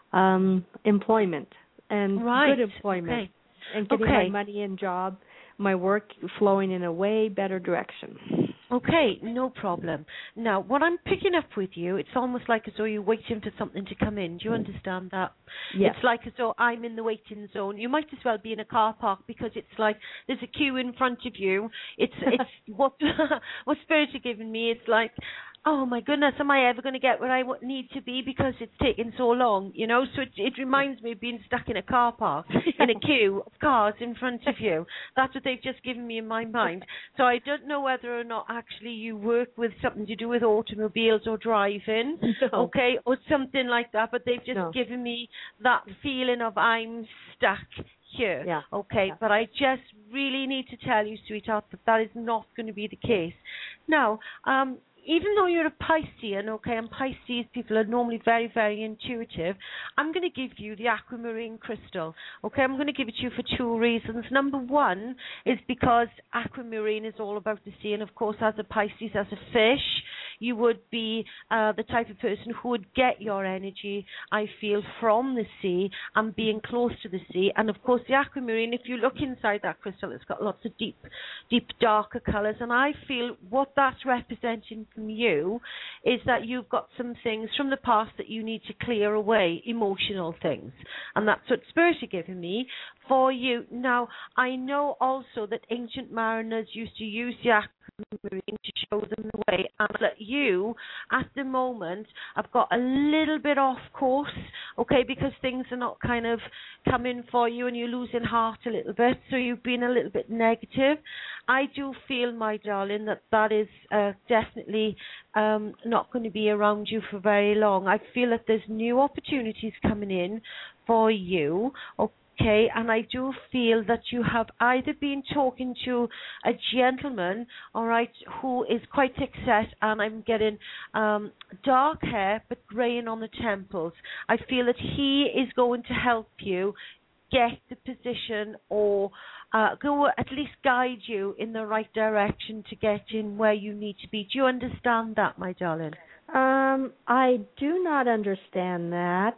um, employment and right. good employment okay. and getting okay. my money and job, my work flowing in a way better direction. Okay, no problem. Now, what I'm picking up with you, it's almost like as though you're waiting for something to come in. Do you understand that? Yes. It's like as though I'm in the waiting zone. You might as well be in a car park because it's like there's a queue in front of you. It's it's what what Spirit are giving me. It's like, oh my goodness, am I ever going to get where I need to be because it's taking so long, you know? So it, it reminds me of being stuck in a car park, in a queue of cars in front of you. That's what they've just given me in my mind. So I don't know whether or not actually you work with something to do with automobiles or driving, no. okay, or something like that, but they've just no. given me that feeling of I'm stuck here, yeah. okay, yeah. but I just really need to tell you, sweetheart, that that is not going to be the case. Now, um, even though you're a Piscean, okay, and Pisces people are normally very, very intuitive, I'm going to give you the aquamarine crystal, okay? I'm going to give it to you for two reasons. Number one is because aquamarine is all about the sea, and of course, as a Pisces, as a fish, you would be uh, the type of person who would get your energy, I feel, from the sea and being close to the sea. And of course, the aquamarine, if you look inside that crystal, it's got lots of deep, deep, darker colours. And I feel what that's representing from you is that you've got some things from the past that you need to clear away, emotional things. And that's what Spirit are giving me for you. Now, I know also that ancient mariners used to use the aquamarine to show them the way, and that you, at the moment, have got a little bit off course, okay, because things are not kind of coming for you and you're losing heart a little bit, so you've been a little bit negative. I do feel, my darling, that that is uh, definitely um, not going to be around you for very long. I feel that there's new opportunities coming in for you, okay? Okay, and I do feel that you have either been talking to a gentleman, all right, who is quite success, and I'm getting um, dark hair but greying on the temples. I feel that he is going to help you get the position or uh, go at least guide you in the right direction to get in where you need to be. Do you understand that, my darling? Um, I do not understand that.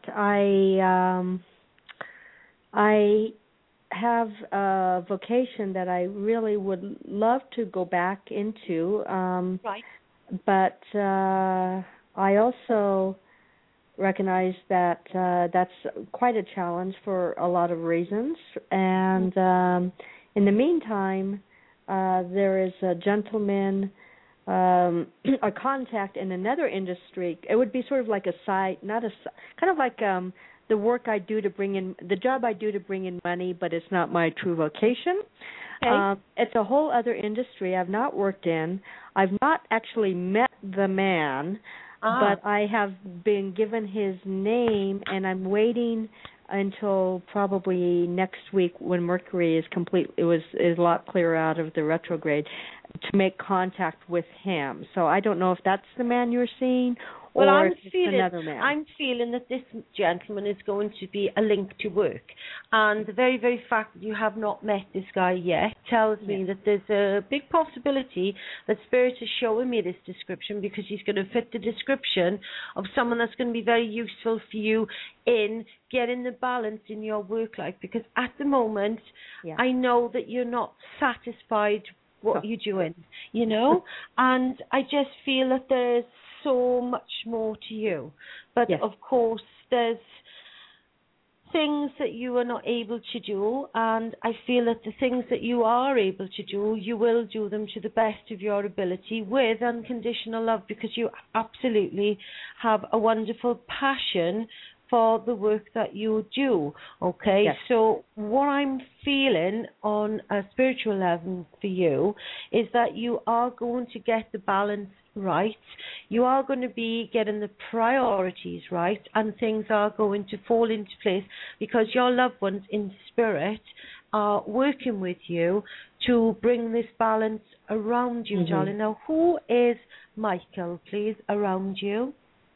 I... Um I have a vocation that I really would love to go back into, um, right. but uh, I also recognize that uh, that's quite a challenge for a lot of reasons. And um, in the meantime, uh, there is a gentleman, um, a contact in another industry. It would be sort of like a side, not a kind of like um. the work I do to bring in, the job I do to bring in money, but it's not my true vocation. Okay. Um, it's a whole other industry I've not worked in. I've not actually met the man, ah. but I have been given his name, and I'm waiting until probably next week when Mercury is complete. It was is a lot clearer out of the retrograde to make contact with him. So I don't know if that's the man you're seeing. Well, or I'm if feeling, it's another man. I'm feeling that this gentleman is going to be a link to work. And the very, very fact that you have not met this guy yet tells me yeah. that there's a big possibility that Spirit is showing me this description because he's going to fit the description of someone that's going to be very useful for you in getting the balance in your work life. Because at the moment, yeah. I know that you're not satisfied what oh. you're doing, you know? And I just feel that there's so much more to you. But yes. of course, there's things that you are not able to do, and I feel that the things that you are able to do, you will do them to the best of your ability with unconditional love, because you absolutely have a wonderful passion for the work that you do. Okay, yes. so what I'm feeling on a spiritual level for you is that you are going to get the balance right. You are going to be getting the priorities right, and things are going to fall into place because your loved ones in spirit are working with you to bring this balance around you, mm-hmm. darling. Now, who is Michael, please, around you?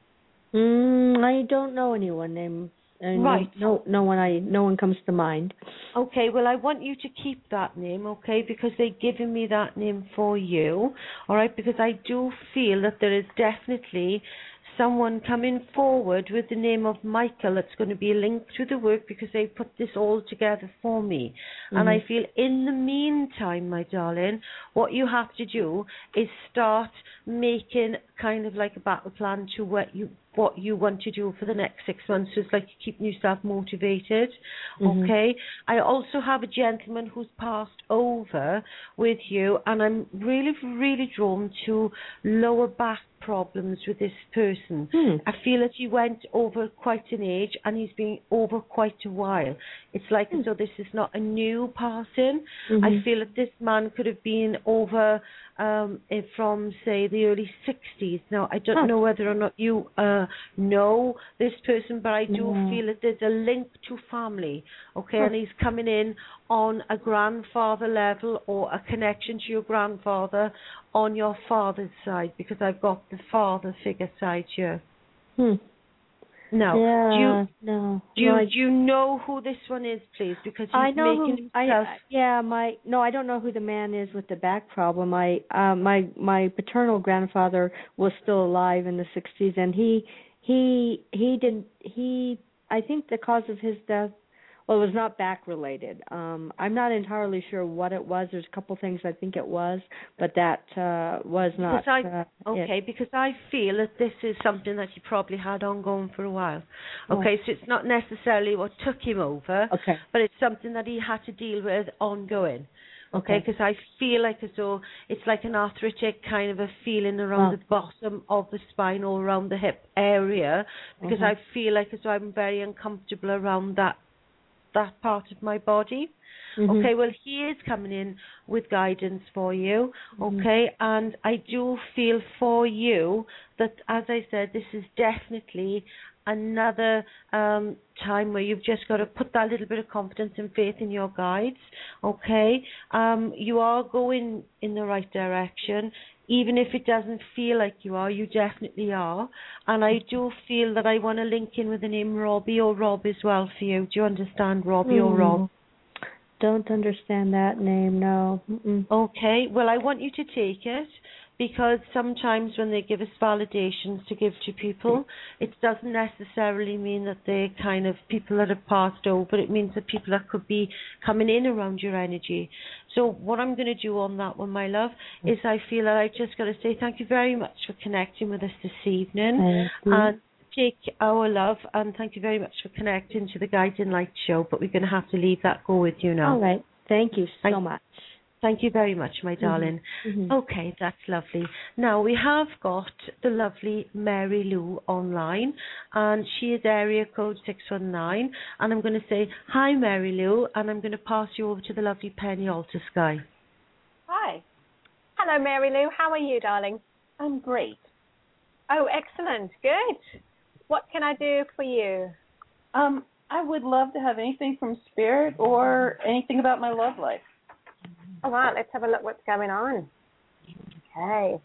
Mm, I don't know anyone named. Uh, right. No, no one. I no one comes to mind. Okay. Well, I want you to keep that name, okay? Because they've given me that name for you, all right? Because I do feel that there is definitely someone coming forward with the name of Michael that's going to be linked to the work because they put this all together for me. Mm-hmm. And I feel in the meantime, my darling, what you have to do is start making kind of like a battle plan to what you what you want to do for the next six months. So it's like keeping yourself motivated, mm-hmm. okay? I also have a gentleman who's passed over with you, and I'm really, really drawn to lower back problems with this person. Hmm. I feel that he went over quite an age and he's been over quite a while. It's like hmm. as though this is not a new passing. Mm-hmm. I feel that this man could have been over um, from, say, the early sixties. Now, I don't huh. know whether or not you uh, know this person, but I do mm-hmm. feel that there's a link to family, okay, huh. and he's coming in on a grandfather level or a connection to your grandfather on your father's side, because I've got the father figure side here. Hmm. No. Yeah, do you, no. Do you, no, I, do you know who this one is, please? Because he's I know making who, himself... I, yeah, my... No, I don't know who the man is with the back problem. I, uh, my my paternal grandfather was still alive in the sixties, and he, he, he didn't... He... I think the cause of his death... Well, it was not back related. Um, I'm not entirely sure what it was. There's a couple things I think it was, but that uh, was not. I, uh, okay, it. because I feel that this is something that he probably had ongoing for a while. Okay, oh. so it's not necessarily what took him over, okay. but it's something that he had to deal with ongoing. Okay, because okay. I feel like as though it's like an arthritic kind of a feeling around oh. the bottom of the spine or around the hip area, because uh-huh. I feel like as though I'm very uncomfortable around that that part of my body. Mm-hmm. Okay, well, he is coming in with guidance for you, okay, mm-hmm. and I do feel for you that, as I said, this is definitely another um, time where you've just got to put that little bit of confidence and faith in your guides, okay? Um, you are going in the right direction. Even if it doesn't feel like you are, you definitely are. And I do feel that I want to link in with the name Robbie or Rob as well for you. Do you understand Robbie mm. or Rob? Don't understand that name, no. Mm-mm. Okay, well, I want you to take it, because sometimes when they give us validations to give to people, it doesn't necessarily mean that they're kind of people that have passed over. It means that people that could be coming in around your energy. So what I'm going to do on that one, my love, is I feel that I've just got to say thank you very much for connecting with us this evening. And take our love, and thank you very much for connecting to the Guiding Light show. But we're going to have to leave that go with you now. All right. Thank you so thank much. Thank you very much, my darling. Mm-hmm. Okay, that's lovely. Now, we have got the lovely Mary Lou online, and she is area code six one nine, and I'm going to say, hi, Mary Lou, and I'm going to pass you over to the lovely Penny Alter Sky. Hi. Hello, Mary Lou. How are you, darling? I'm great. Oh, excellent. Good. What can I do for you? Um, I would love to have anything from Spirit or anything about my love life. All right, let's have a look what's going on. Okay.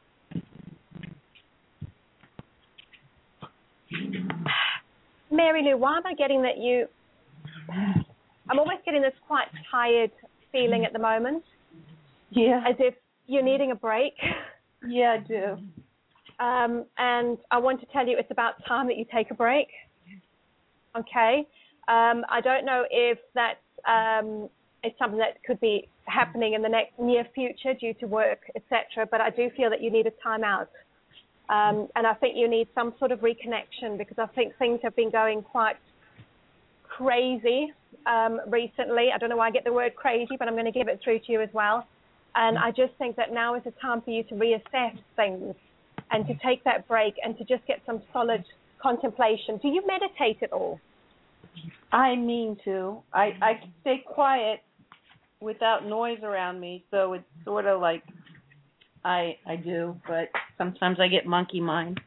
Mary Lou, why am I getting that you... I'm almost getting this quite tired feeling at the moment. Yeah. As if you're needing a break. Yeah, I do. Um, and I want to tell you it's about time that you take a break. Okay. Um, I don't know if that's um, it's something that could be happening in the next near future due to work, et cetera. But I do feel that you need a time out. Um, and I think you need some sort of reconnection, because I think things have been going quite crazy um, recently. I don't know why I get the word crazy, but I'm going to give it through to you as well. And I just think that now is the time for you to reassess things and to take that break and to just get some solid contemplation. Do you meditate at all? I mean to. I, I can stay quiet without noise around me, so it's sort of like I I do, but sometimes I get monkey mind.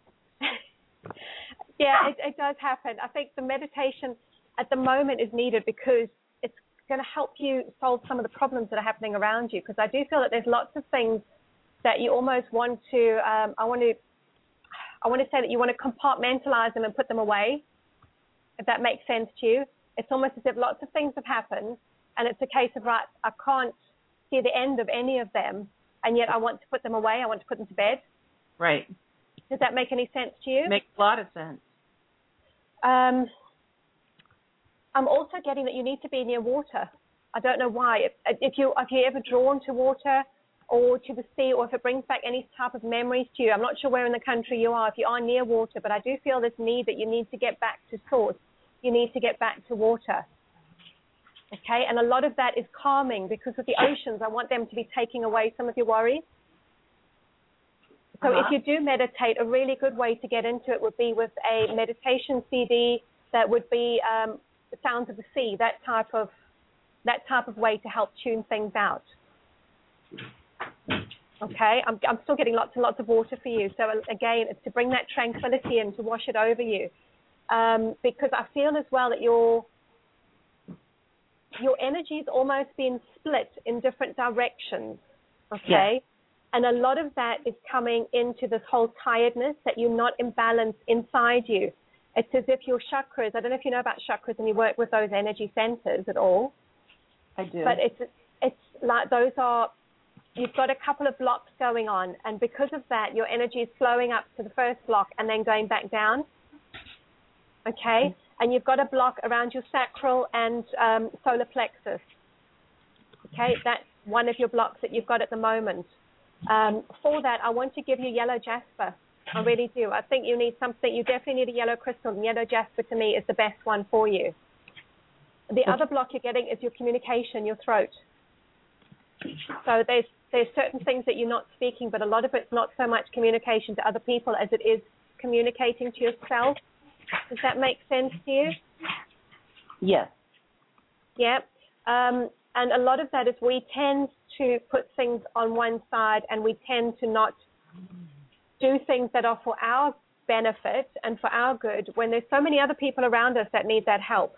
Yeah, it, it does happen. I think the meditation at the moment is needed because it's going to help you solve some of the problems that are happening around you. Because I do feel that there's lots of things that you almost want to. Um, I want to. I want to say that you want to compartmentalize them and put them away. If that makes sense to you, it's almost as if lots of things have happened, and it's a case of right. I can't see the end of any of them, and yet I want to put them away. I want to put them to bed. Right. Does that make any sense to you? Makes a lot of sense. Um, I'm also getting that you need to be near water. I don't know why. If, if you if you're ever drawn to water or to the sea, or if it brings back any type of memories to you, I'm not sure where in the country you are, if you are near water, but I do feel this need that you need to get back to source. You need to get back to water. Okay, and a lot of that is calming because with the oceans, I want them to be taking away some of your worries. So uh-huh. if you do meditate, a really good way to get into it would be with a meditation C D that would be um, the sounds of the sea, that type of that type of way to help tune things out. Okay, I'm, I'm still getting lots and lots of water for you. So again, it's to bring that tranquility in, to wash it over you, um, because I feel as well that your your energy is almost being split in different directions. Okay. Yeah. And a lot of that is coming into this whole tiredness, that you're not in balance inside you. It's as if your chakras, I don't know if you know about chakras and you work with those energy centers at all. I do. But it's it's like those are, you've got a couple of blocks going on. And because of that, your energy is flowing up to the first block and then going back down. Okay? And you've got a block around your sacral and um, solar plexus. Okay? That's one of your blocks that you've got at the moment. Um, for that, I want to give you yellow jasper. I really do. I think you need something. You definitely need a yellow crystal, and yellow jasper to me is the best one for you. The okay. other block you're getting is your communication, your throat. So there's there's certain things that you're not speaking, but a lot of it's not so much communication to other people as it is communicating to yourself. Does that make sense to you? Yes. Yeah. Um, and a lot of that is we tend to put things on one side, and we tend to not do things that are for our benefit and for our good when there's so many other people around us that need that help.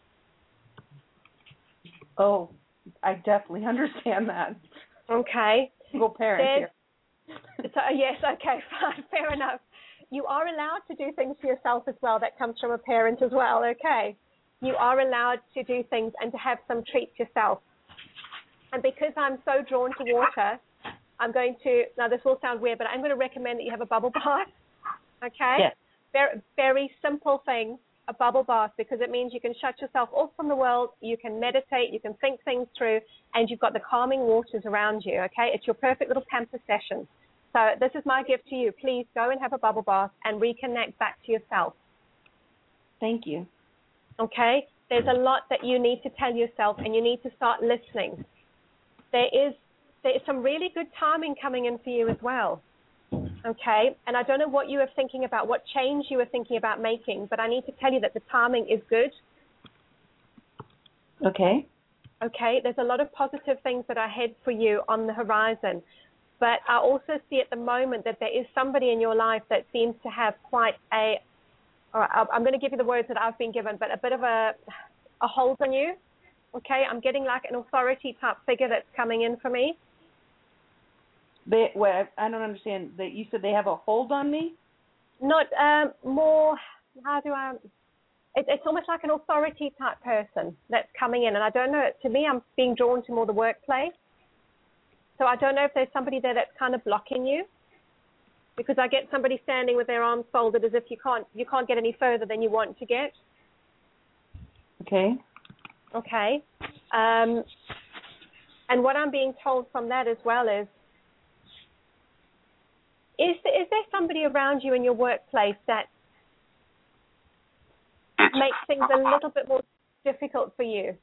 Oh, I definitely understand that. Okay. Single parent there's, here. So, yes, okay, fine, fair enough. You are allowed to do things for yourself as well. That comes from a parent as well, okay? You are allowed to do things and to have some treats yourself. And because I'm so drawn to water, I'm going to, now this will sound weird, but I'm going to recommend that you have a bubble bath, okay? Yes. Very, very simple thing, a bubble bath, because it means you can shut yourself off from the world, you can meditate, you can think things through, and you've got the calming waters around you, okay? It's your perfect little pamper session. So this is my gift to you. Please go and have a bubble bath and reconnect back to yourself. Thank you. Okay? There's a lot that you need to tell yourself, and you need to start listening. There is there is some really good timing coming in for you as well. Okay? And I don't know what you were thinking about, what change you were thinking about making, but I need to tell you that the timing is good. Okay. Okay? There's a lot of positive things that are ahead for you on the horizon. But I also see at the moment that there is somebody in your life that seems to have quite a, or I'm going to give you the words that I've been given, but a bit of a, a hold on you. Okay, I'm getting like an authority type figure that's coming in for me. They, well, I don't understand. That you said they have a hold on me? Not um, more. How do I? It, it's almost like an authority type person that's coming in, and I don't know. To me, I'm being drawn to more the workplace. So I don't know if there's somebody there that's kind of blocking you, because I get somebody standing with their arms folded as if you can't you can't get any further than you want to get. Okay. Okay. Um, and what I'm being told from that as well is, is, is there somebody around you in your workplace that makes things a little bit more difficult for you?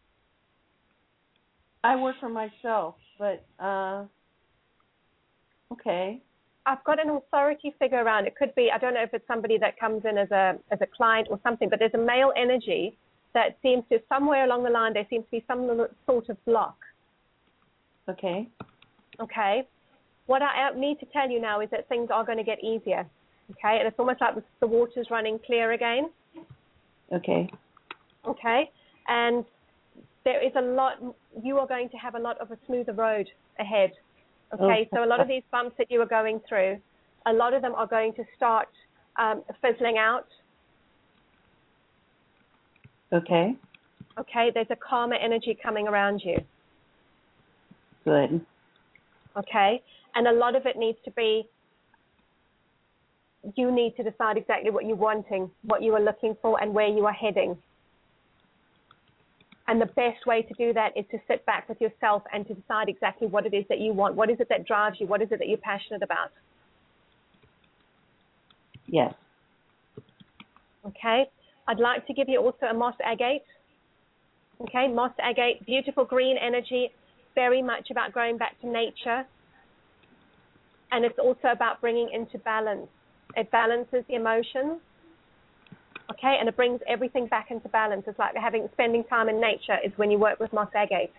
I work for myself, but, uh, okay. I've got an authority figure around. It could be, I don't know if it's somebody that comes in as a as a client or something, but there's a male energy that seems to, somewhere along the line, there seems to be some sort of block. Okay. Okay. What I need to tell you now is that things are going to get easier. Okay. And it's almost like the water's running clear again. Okay. Okay. And there is a lot, you are going to have a lot of a smoother road ahead. Okay. Oh. So a lot of these bumps that you are going through, a lot of them are going to start um, fizzling out. Okay. Okay. There's a calmer energy coming around you. Good. Okay. And a lot of it needs to be, you need to decide exactly what you're wanting, what you are looking for, and where you are heading. And the best way to do that is to sit back with yourself and to decide exactly what it is that you want. What is it that drives you? What is it that you're passionate about? Yes. Okay. I'd like to give you also a moss agate. Okay. Moss agate, beautiful green energy, very much about going back to nature. And it's also about bringing into balance. It balances the emotions. Okay, and it brings everything back into balance. It's like having spending time in nature is when you work with moss agate.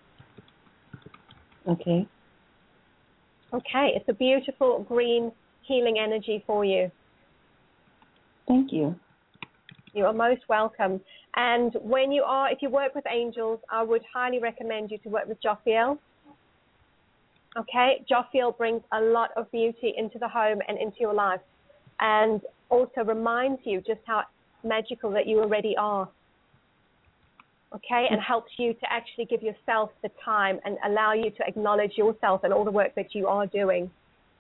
Okay. Okay, it's a beautiful green healing energy for you. Thank you. You are most welcome. And when you are, if you work with angels, I would highly recommend you to work with Jophiel. Okay, Jophiel brings a lot of beauty into the home and into your life, and also reminds you just how magical that you already are. Okay, and helps you to actually give yourself the time and allow you to acknowledge yourself and all the work that you are doing.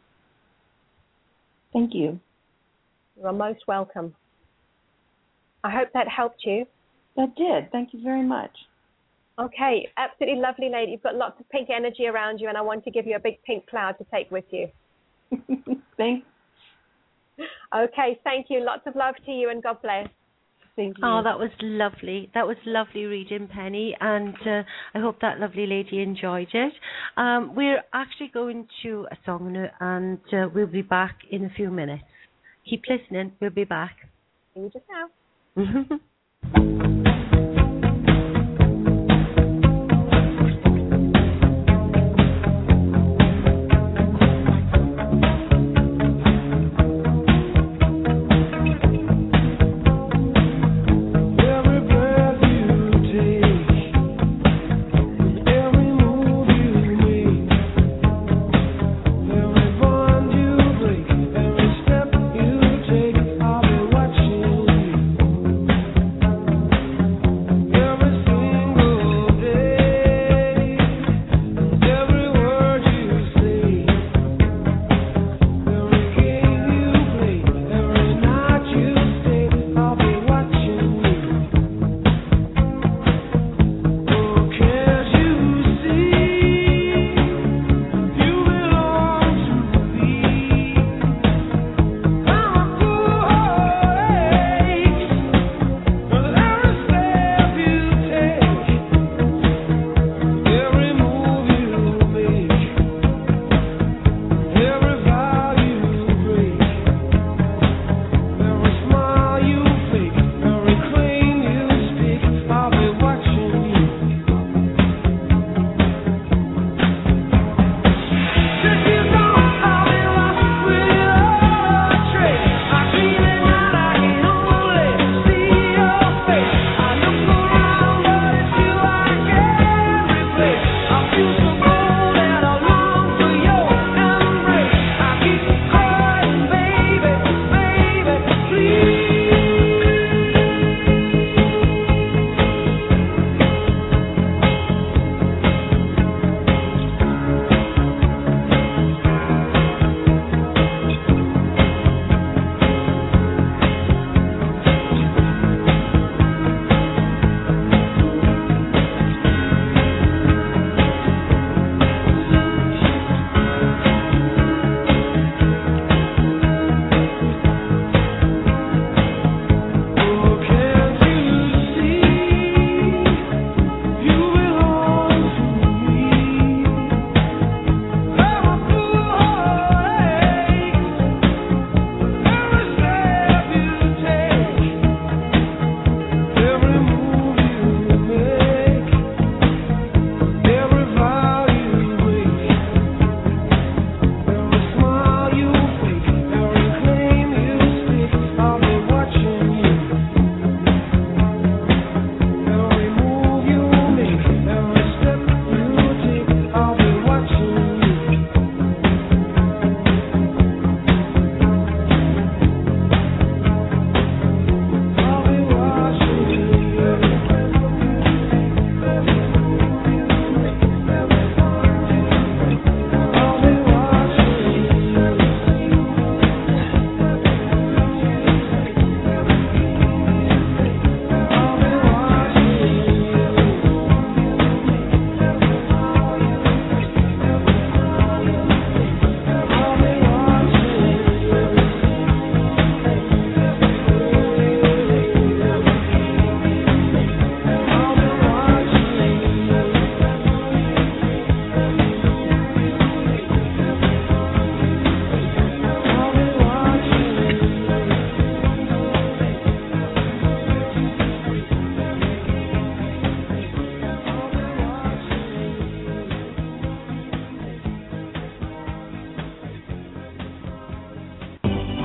Thank you. You are most welcome. I hope that helped you. That did. Thank you very much. Okay, absolutely lovely lady. You've got lots of pink energy around you, and I want to give you a big pink cloud to take with you. Thanks. Okay, thank you. Lots of love to you, and God bless. Thank you. Oh, that was lovely. That was lovely reading, Penny, and uh, I hope that lovely lady enjoyed it. Um, we're actually going to a song now, and uh, we'll be back in a few minutes. Keep listening. We'll be back. See you just now. Every step you take, I'll be watching you.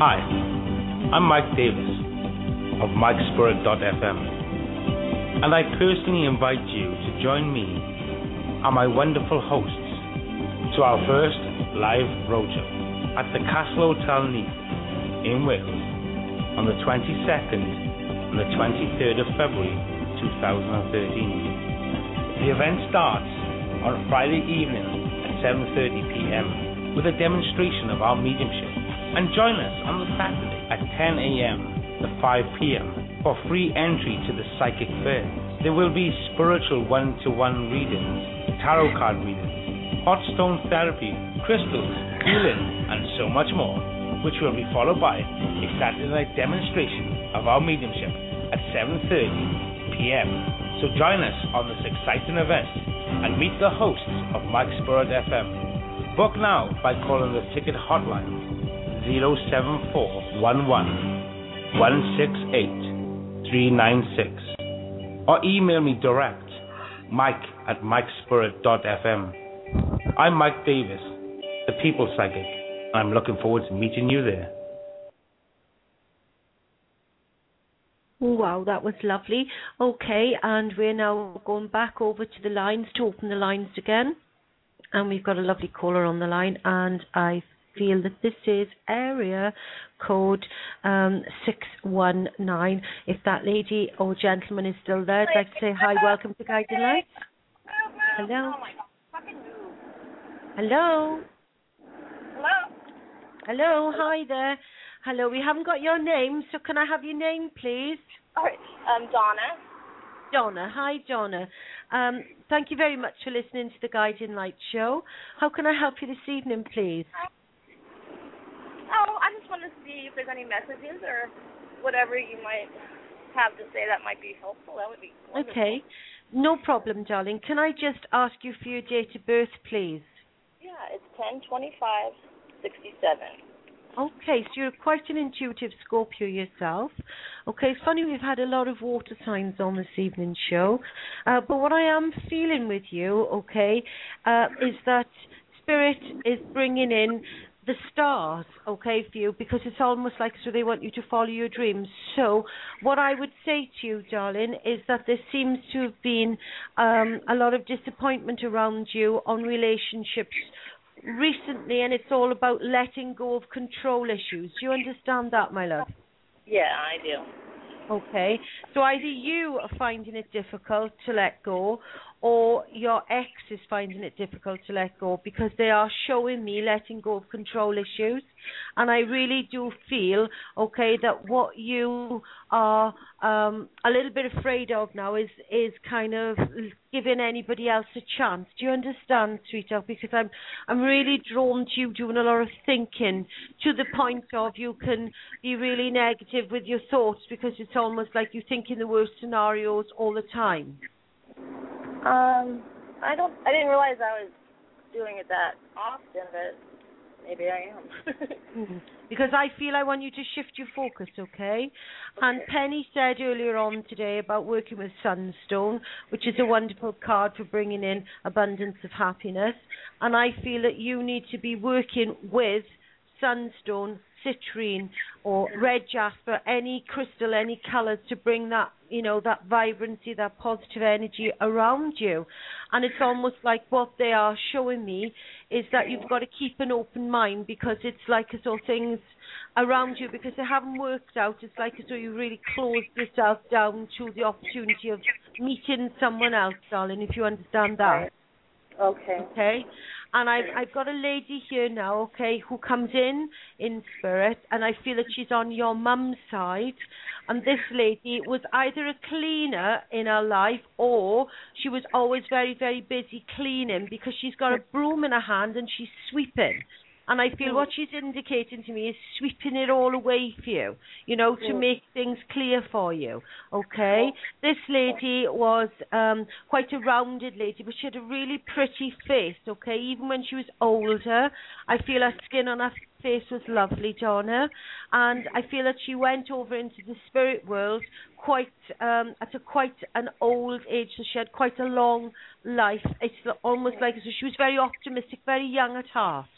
Hi, I'm Mike Davis of Mike Spirit dot F M, and I personally invite you to join me and my wonderful hosts to our first live roadshow at the Castle Hotel Neath in Wales on the twenty-second and the twenty-third of February two thousand thirteen. The event starts on Friday evening at seven thirty p.m. with a demonstration of our mediumship, and join us on the Saturday at ten a.m. to five p.m. for free entry to the Psychic Fair. There will be spiritual one-to-one readings, tarot card readings, hot stone therapy, crystals, healing, and so much more, which will be followed by a Saturday night demonstration of our mediumship at seven thirty p.m. So join us on this exciting event and meet the hosts of Mike Spirit F M. Book now by calling the ticket hotline zero seven four one one one six eight three nine six or email me direct, Mike at Mike Spirit dot F M. I'm Mike Davis, the People Psychic, and I'm looking forward to meeting you there. Wow, that was lovely. Okay, and we're now going back over to the lines to open the lines again. And we've got a lovely caller on the line, and I feel that this is area code um, six one nine. If that lady or gentleman is still there, I'd like to say hi, welcome to Guiding Lights. Hello? Hello? Hello? Hello, hi there. Hello, we haven't got your name, so can I have your name, please? All right, um, Donna. Donna, hi Donna. Um, thank you very much for listening to the Guiding Light Show. How can I help you this evening, please? Oh, I just want to see if there's any messages or whatever you might have to say that might be helpful. That would be wonderful. Okay, no problem, darling. Can I just ask you for your date of birth, please? Yeah, it's ten twenty-five sixty-seven. Okay, so you're quite an intuitive Scorpio yourself. Okay, it's funny we've had a lot of water signs on this evening's show, uh, but what I am feeling with you, okay, uh, is that Spirit is bringing in the stars, okay, for you, because it's almost like so they want you to follow your dreams. So what I would say to you, darling, is that there seems to have been um, a lot of disappointment around you on relationships recently, and it's all about letting go of control issues. Do you understand that, my love? Yeah, I do. Okay, so either you are finding it difficult to let go, or your ex is finding it difficult to let go, because they are showing me letting go of control issues. And I really do feel, okay, that what you are um, a little bit afraid of now is is kind of giving anybody else a chance. Do you understand, sweetheart? Because I'm I'm really drawn to you doing a lot of thinking, to the point of you can be really negative with your thoughts, because it's almost like you think in the worst scenarios all the time. Um, I don't. I didn't realize I was doing it that often, but maybe I am. mm-hmm. Because I feel I want you to shift your focus, okay? okay? And Penny said earlier on today about working with Sunstone, which is a wonderful card for bringing in abundance of happiness. And I feel that you need to be working with Sunstone, citrine, or red jasper, any crystal, any colours to bring that, you know, that vibrancy, that positive energy around you. And it's almost like what they are showing me is that you've got to keep an open mind, because it's like as though things around you, because they haven't worked out, it's like as though you really closed yourself down to the opportunity of meeting someone else, darling, if you understand that. Okay. Okay. And I've, I've got a lady here now, okay, who comes in in spirit, and I feel that she's on your mum's side. And this lady was either a cleaner in her life, or she was always very, very busy cleaning, because she's got a broom in her hand and she's sweeping. And I feel what she's indicating to me is sweeping it all away for you, you know, to make things clear for you, okay? This lady was um, quite a rounded lady, but she had a really pretty face, okay? Even when she was older, I feel her skin on her face was lovely, Donna. And I feel that she went over into the spirit world quite um, at a quite an old age, so she had quite a long life. It's almost like so she was very optimistic, very young at heart.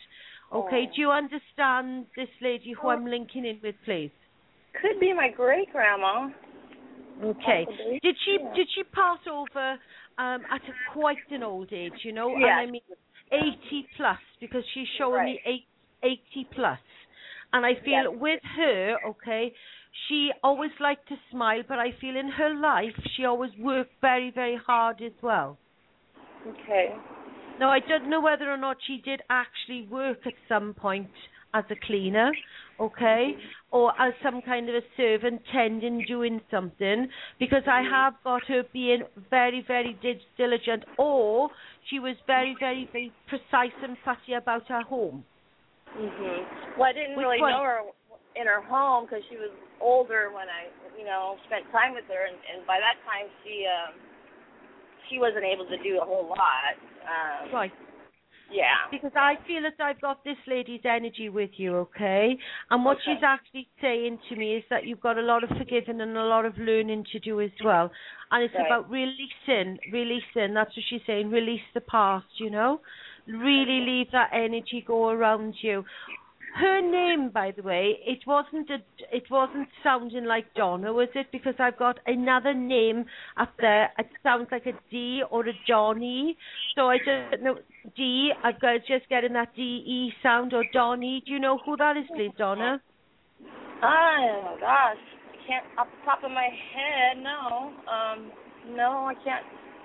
Okay, Oh. do you understand this lady who I'm linking in with, please? Could be my great grandma. Okay. Possibly. Did she Yeah. did she pass over um, at a, quite an old age? You know, Yes. and I mean eighty plus, because she's showing Right. me eight, eighty plus, and I feel Yes. with her, okay, she always liked to smile, but I feel in her life she always worked very very hard as well. Okay. Now I don't know whether or not she did actually work at some point as a cleaner, okay, or as some kind of a servant tending, doing something, because I have got her being very, very di- diligent, or she was very, very, very precise and fussy about her home. Mhm. Well, I didn't Which really one? know her in her home because she was older when I, you know, spent time with her, and, and by that time she, um, she wasn't able to do a whole lot. Um, Right. Yeah. Because I feel that I've got this lady's energy with you, okay? And what Okay. she's actually saying to me is that you've got a lot of forgiving and a lot of learning to do as well. And it's Right. about releasing, releasing. That's what she's saying. Release the past, you know? Really leave that energy go around you. Her name, by the way, it wasn't a, it wasn't sounding like Donna, was it? Because I've got another name up there. It sounds like a D or a Johnny. So I don't know. D, I've got just getting that D E sound, or Donny. Do you know who that is, please, Donna? Oh my gosh, I can't off the top of my head. No. Um. No, I can't.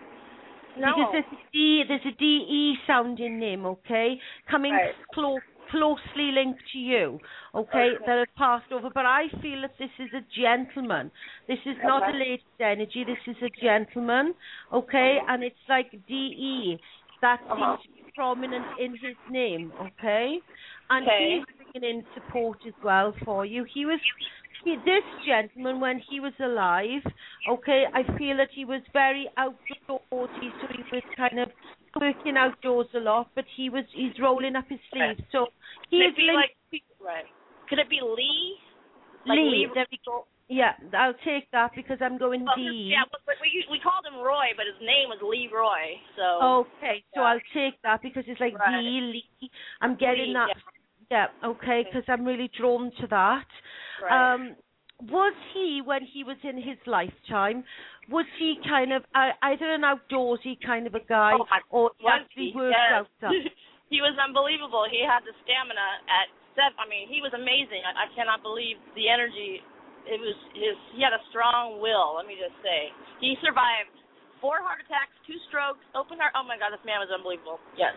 No. Because there's a D, there's a D E sounding name, okay, coming Right. close. Closely linked to you, okay, Okay. that have passed over. But I feel that this is a gentleman. This is not Okay. a lady's energy. This is a gentleman, okay, and it's like D E. That Uh-huh. seems to be prominent in his name, okay, and Okay. he's bringing in support as well for you. He was. He, this gentleman, when he was alive, okay, I feel that he was very outdoorsy, so he was kind of working outdoors a lot, but he was he's rolling up his sleeves. So he Could is it be linked like right? Could it be Lee? to Like Lee. Lee? There we go. Yeah, I'll take that because I'm going Well, D. yeah, but but we we called him Roy, but his name was Leroy. So Okay, so yeah. I'll take that because it's like Right. D, Lee. I'm getting Lee, that. Yeah, okay, because I'm really drawn to that. Right. Um, was he, when he was in his lifetime, was he kind of uh, either an outdoorsy kind of a guy, Oh, I- or he was actually he? worked Yes. out stuff? He was unbelievable. He had the stamina at seven. I mean, he was amazing. I, I cannot believe the energy. It was his. He had a strong will. Let me just say, he survived four heart attacks, two strokes, open heart. Oh my God, this man was unbelievable. Yes.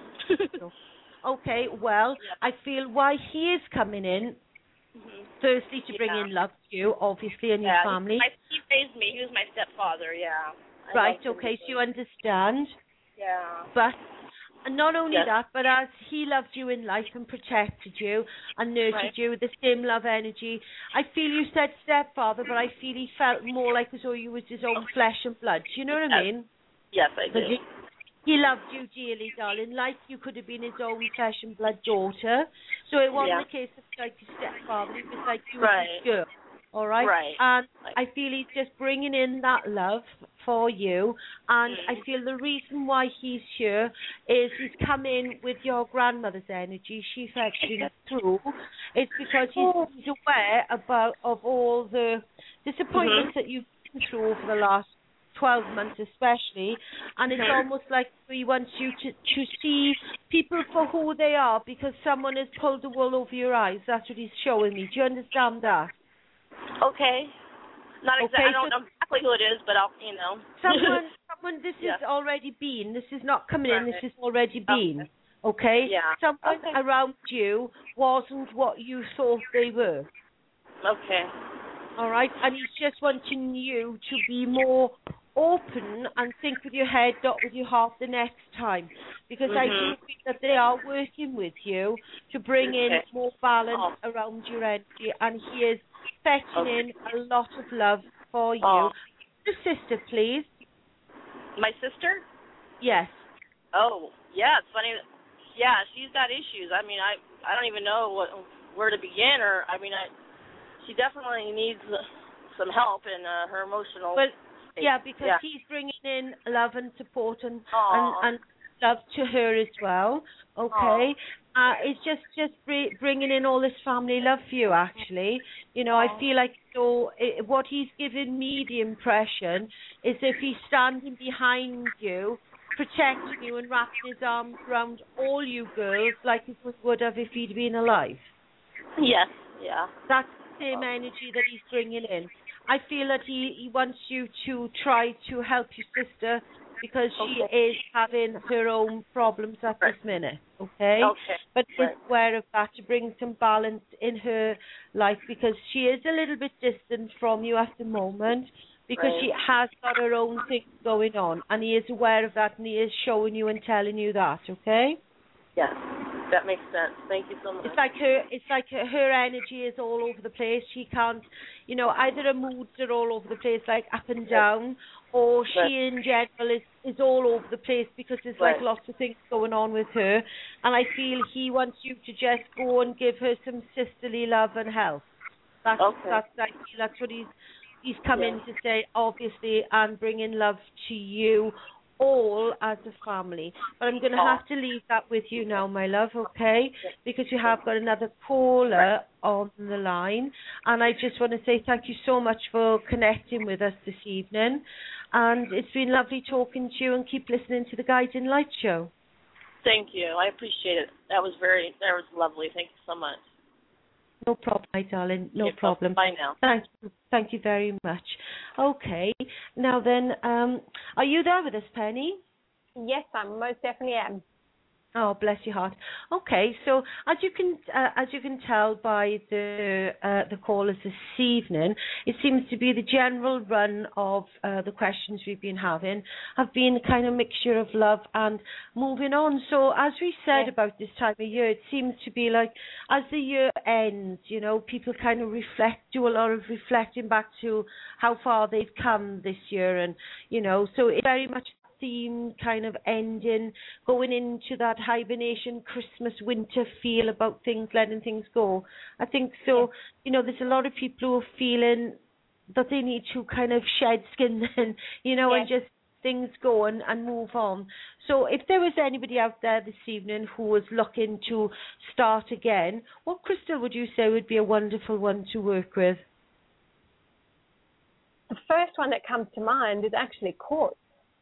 Okay, well, Yeah. I feel why he is coming in, Mhm. firstly to bring Yeah. in love to you, obviously, and Yeah, your family. He, he raised me. He was my stepfather. Yeah. I Right, loved him okay, so deeply. you understand. Yeah. But and not only Yes. that, but as he loved you in life and protected you and nurtured Right. you with the same love energy, I feel you said stepfather, but I feel he felt more like as though you was his own flesh and blood. Do you know what I Yes. mean? Yes, I Because do. he, he loved you dearly, darling, like you could have been his own flesh and blood daughter. So it wasn't Yeah. a case of like his stepfather, it was like you Right. were his girl. All right? Right. And Right. I feel he's just bringing in that love for you. And I feel the reason why he's here is he's come in with your grandmother's energy. She's actually through. It's because he's, he's aware about of all the disappointments Mhm. that you've been through over the last twelve months especially. And it's Mhm. almost like he wants you to, to see people for who they are because someone has pulled the wool over your eyes. That's what he's showing me. Do you understand that? Okay. Not exactly. Okay, I don't so- know exactly who it is, but I'll, you know. Someone, someone, this Yeah. has already been. This is not coming in. This Right. has already been. Okay? Yeah. Someone Okay. around you wasn't what you thought they were. Okay. All right? And he's just wanting you to be more open and think with your head, not with your heart the next time. Because I do Mhm. think that they are working with you to bring in Okay. more balance around your energy. And he is fetching Okay. in a lot of love for you. Oh. Your sister, please. My sister? Yes. Oh, yeah. It's funny. Yeah, she's got issues. I mean, I I don't even know what where to begin. Or I mean, I she definitely needs uh, some help in uh, her emotional. Well, state. yeah, because yeah. he's bringing in love and support and, Aw. and and love to her as well. Okay. Uh, it's just just br- bringing in all this family love for you. Actually, you know, I feel like so. It, what he's given me the impression is if he's standing behind you, protecting you and wrapping his arms around all you girls like he would have if he'd been alive. Yes, yeah. That's the same energy that he's bringing in. I feel that he, he wants you to try to help your sister because she Okay. is having her own problems at Right. this minute, okay? Okay. But Right. is aware of that to bring some balance in her life because she is a little bit distant from you at the moment because Right. she has got her own things going on, and he is aware of that, and he is showing you and telling you that, okay? Yes, that makes sense. Thank you so much. It's like her, it's like her, her energy is all over the place. She can't, you know, either her moods are all over the place, like up and down, or she Right. in general is, is all over the place because there's like Right. lots of things going on with her. And I feel he wants you to just go and give her some sisterly love and help. That's Okay. that's I feel that's what he's he's come Yeah. in to say, obviously, and bringing love to you all as a family. But I'm going to have to leave that with you now, my love, okay? Because you have got another caller on the line. And I just want to say thank you so much for connecting with us this evening. And it's been lovely talking to you, and keep listening to the Guiding Light Show. Thank you. I appreciate it. That was very, that was lovely. Thank you so much. No problem, my darling. No Okay, problem. Bye now. Thank you. Thank you very much. Okay. Now then, um, are you there with us, Penny? Yes, I most definitely am. Oh, bless your heart. Okay, so as you can uh, as you can tell by the uh, the callers this evening, it seems to be the general run of uh, the questions we've been having have been kind of mixture of love and moving on. So as we said Yeah. about this time of year, it seems to be like as the year ends, you know, people kind of reflect, do a lot of reflecting back to how far they've come this year, and you know, so it's very much theme kind of ending, going into that hibernation, Christmas, winter feel about things, letting things go. I think so, you know, there's a lot of people who are feeling that they need to kind of shed skin and, you know, and just things go and, and move on. So if there was anybody out there this evening who was looking to start again, what crystal would you say would be a wonderful one to work with? The first one that comes to mind is actually quartz.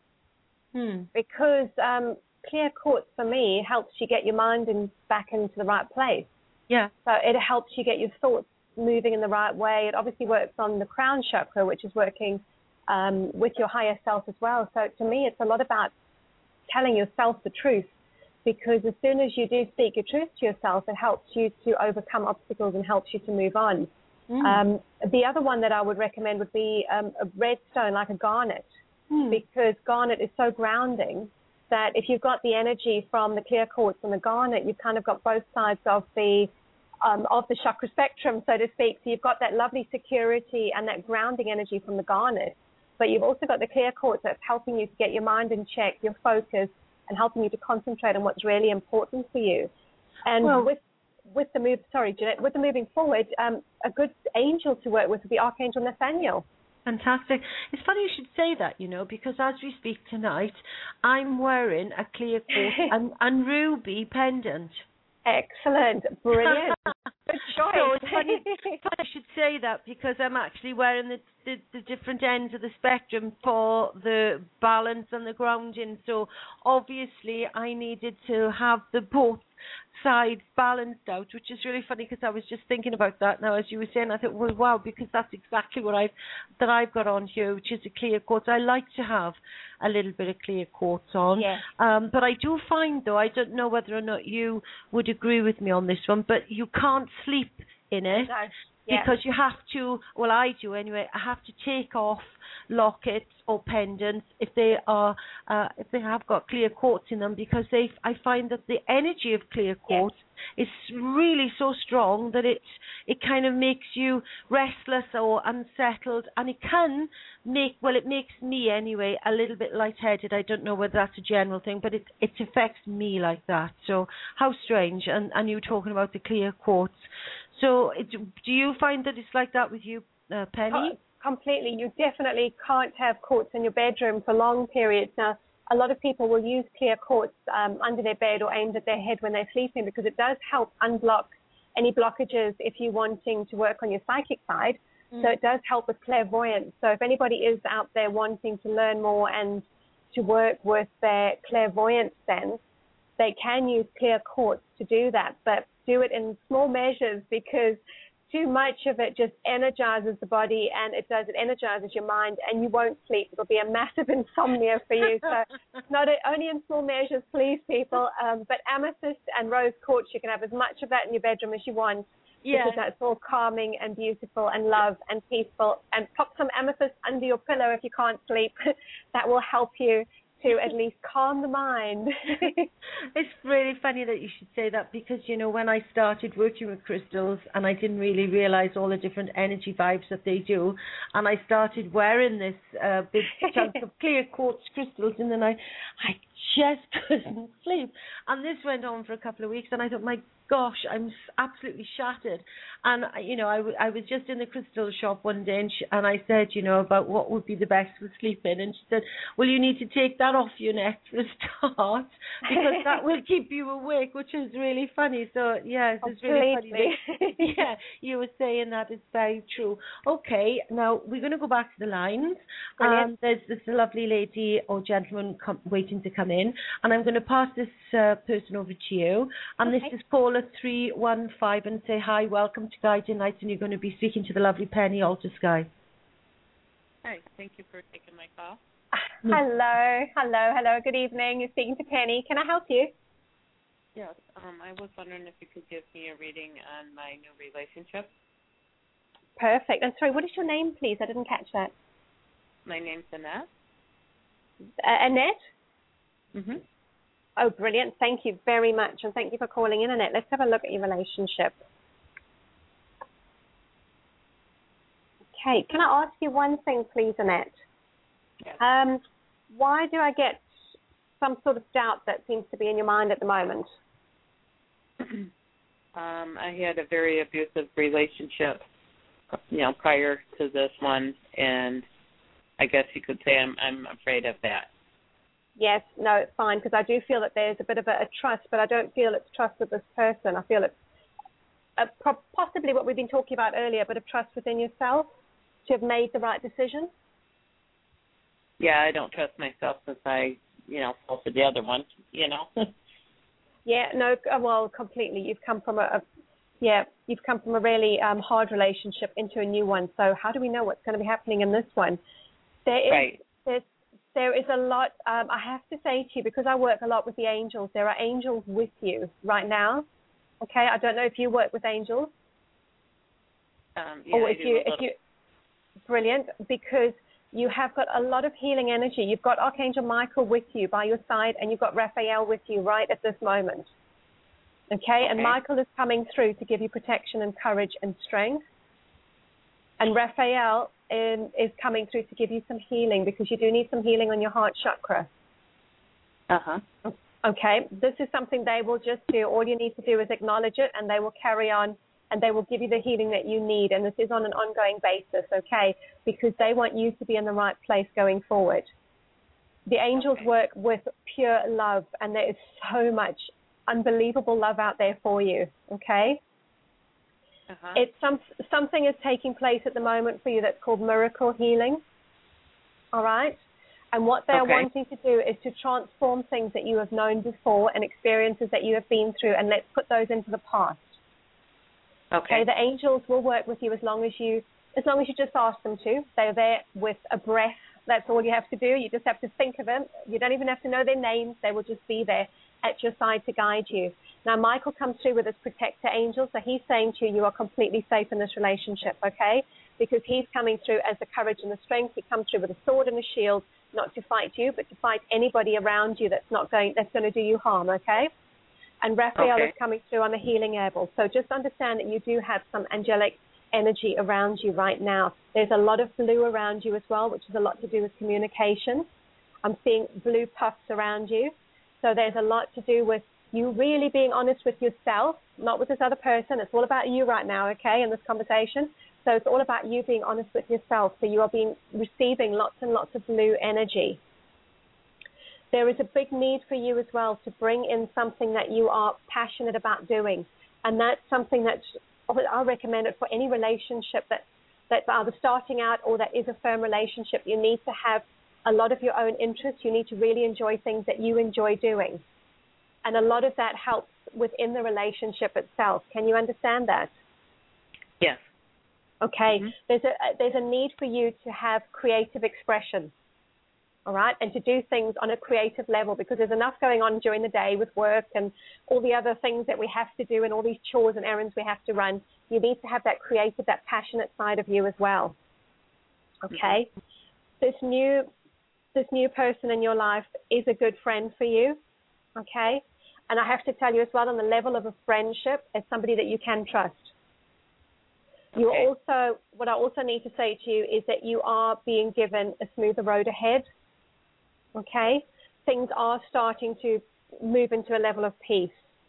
Hmm. Because um, clear quartz for me helps you get your mind in, back into the right place. Yeah. So it helps you get your thoughts moving in the right way. It obviously works on the crown chakra, which is working um, with your higher self as well. So to me, it's a lot about telling yourself the truth, because as soon as you do speak your truth to yourself, it helps you to overcome obstacles and helps you to move on. Mm. Um, the other one that I would recommend would be um, a red stone, like a garnet. Because garnet is so grounding that if you've got the energy from the clear quartz and the garnet, you've kind of got both sides of the um, of the chakra spectrum, so to speak. So you've got that lovely security and that grounding energy from the garnet, but you've also got the clear quartz that's helping you to get your mind in check, your focus, and helping you to concentrate on what's really important for you. And well, with with the move, sorry, Jeanette, with the moving forward, um, a good angel to work with would be Archangel Nathaniel. Fantastic. It's funny you should say that, you know, because as we speak tonight, I'm wearing a clear quartz and, and ruby pendant. Excellent. Brilliant. Good choice. So it's funny, funny I should say that because I'm actually wearing the, the, the different ends of the spectrum for the balance and the grounding. So obviously I needed to have the both sides balanced out, which is really funny because I was just thinking about that now as you were saying. I thought, well, wow, because that's exactly what I've that I've got on here, which is a clear quartz. I like to have a little bit of clear quartz on. Yeah. Um, but I do find, though, I don't know whether or not you would agree with me on this one, but you can't sleep in it. No. Yeah. Because you have to, well, I do anyway, I have to take off lockets or pendants if they are, uh, if they have got clear quartz in them, because they, I find that the energy of clear quartz is really so strong that it, it kind of makes you restless or unsettled, and it can make, well, it makes me anyway a little bit lightheaded. I don't know whether that's a general thing, but it, it affects me like that. So how strange, and, and you were talking about the clear quartz. So it, do you find that it's like that with you, uh, Penny? Oh, completely. You definitely can't have quartz in your bedroom for long periods. Now, a lot of people will use clear quartz um, under their bed or aimed at their head when they're sleeping, because it does help unblock any blockages if you're wanting to work on your psychic side. Mm. So it does help with clairvoyance. So if anybody is out there wanting to learn more and to work with their clairvoyance sense, they can use clear quartz to do that, but do it in small measures, because too much of it just energizes the body, and it does, it energizes your mind, and you won't sleep. It'll be a massive insomnia for you. So not a, only in small measures, please, people. Um, but amethyst and rose quartz, you can have as much of that in your bedroom as you want, yeah. because that's all calming and beautiful and love and peaceful. And pop some amethyst under your pillow if you can't sleep. That will help you to at least calm the mind. It's really funny that you should say that, because, you know, when I started working with crystals, and I didn't really realize all the different energy vibes that they do, and I started wearing this uh, big chunk of clear quartz crystals in the night, I just couldn't sleep. And this went on for a couple of weeks, and I thought, my gosh, I'm absolutely shattered. And, you know, I, w- I was just in the crystal shop one day, and, she, and I said, you know, about what would be the best for sleeping. And she said, well, you need to take that off your neck for a start, because that will keep you awake, which is really funny. So, yes, it's really funny. That, yeah, you were saying that. It's very true. Okay, now we're going to go back to the lines. Um, there's this lovely lady or gentleman com- waiting to come in, and I'm going to pass this uh, person over to you. And okay. This is caller three one five, and say hi, welcome to Guiding Lights, and you're going to be speaking to the lovely Penny Alter Sky. Hi, thank you for taking my call. Hello, hello, hello, good evening. You're speaking to Penny. Can I help you? Yes, um, I was wondering if you could give me a reading on my new relationship. Perfect. I'm sorry, what is your name, please? I didn't catch that. My name's Annette. Uh, Annette? Mm-hmm. Oh, brilliant. Thank you very much, and thank you for calling in, Annette. Let's have a look at your relationship. Okay, can I ask you one thing, please, Annette? Yes. Um, why do I get some sort of doubt that seems to be in your mind at the moment? um, I had a very abusive relationship, you know, prior to this one, and I guess you could say I'm I'm afraid of that. Yes, no, it's fine, because I do feel that there's a bit of a, a trust, but I don't feel it's trust with this person. I feel it's a, possibly what we've been talking about earlier, a bit of trust within yourself to have made the right decision. Yeah, I don't trust myself since I, you know, fell for the other one, you know. Yeah, no, well, completely. You've come from a, a yeah, you've come from a really um, hard relationship into a new one. So how do we know what's going to be happening in this one? There is, right. There's, there is a lot, um, I have to say to you, because I work a lot with the angels, there are angels with you right now. Okay, I don't know if you work with angels. Um, yeah, or I if do you, a if little. you, brilliant, because you have got a lot of healing energy. You've got Archangel Michael with you by your side, and you've got Raphael with you right at this moment. Okay, okay. And Michael is coming through to give you protection and courage and strength. And Raphael in, is coming through to give you some healing, because you do need some healing on your heart chakra. Uh-huh. Okay, this is something they will just do. All you need to do is acknowledge it, and they will carry on, and they will give you the healing that you need. And this is on an ongoing basis, okay, because they want you to be in the right place going forward. The angels okay. work with pure love, and there is so much unbelievable love out there for you, okay? Uh-huh. It's some, something is taking place at the moment for you that's called miracle healing, all right? And what they're okay. wanting to do is to transform things that you have known before and experiences that you have been through, and let's put those into the past. Okay. Okay, the angels will work with you as long as you, as long as you just ask them to. They're there with a breath. That's all you have to do. You just have to think of them. You don't even have to know their names. They will just be there at your side to guide you. Now, Michael comes through with his protector angel, so he's saying to you, you are completely safe in this relationship, okay? Because he's coming through as the courage and the strength. He comes through with a sword and a shield, not to fight you, but to fight anybody around you that's not going, that's going to do you harm, okay? And Raphael okay. is coming through on the healing airble. So just understand that you do have some angelic energy around you right now. There's a lot of blue around you as well, which is a lot to do with communication. I'm seeing blue puffs around you. So there's a lot to do with you really being honest with yourself, not with this other person. It's all about you right now, okay, in this conversation. So it's all about you being honest with yourself. So you are being receiving lots and lots of blue energy. there is a big need for you as well to bring in something that you are passionate about doing. And that's something that I recommend it for any relationship that, that's either starting out or that is a firm relationship. You need to have a lot of your own interests. You need to really enjoy things that you enjoy doing. And a lot of that helps within the relationship itself. Can you understand that? Yes. Okay. Mm-hmm. There's a there's a need for you to have creative expression. All right, and to do things on a creative level, because there's enough going on during the day with work and all the other things that we have to do and all these chores and errands we have to run. You need to have that creative, that passionate side of you as well. Okay, mm-hmm. this new this new person in your life is a good friend for you. Okay, and I have to tell you as well, on the level of a friendship, as somebody that you can trust. You okay. also, what I also need to say to you is that you are being given a smoother road ahead. Okay, things are starting to move into a level of peace.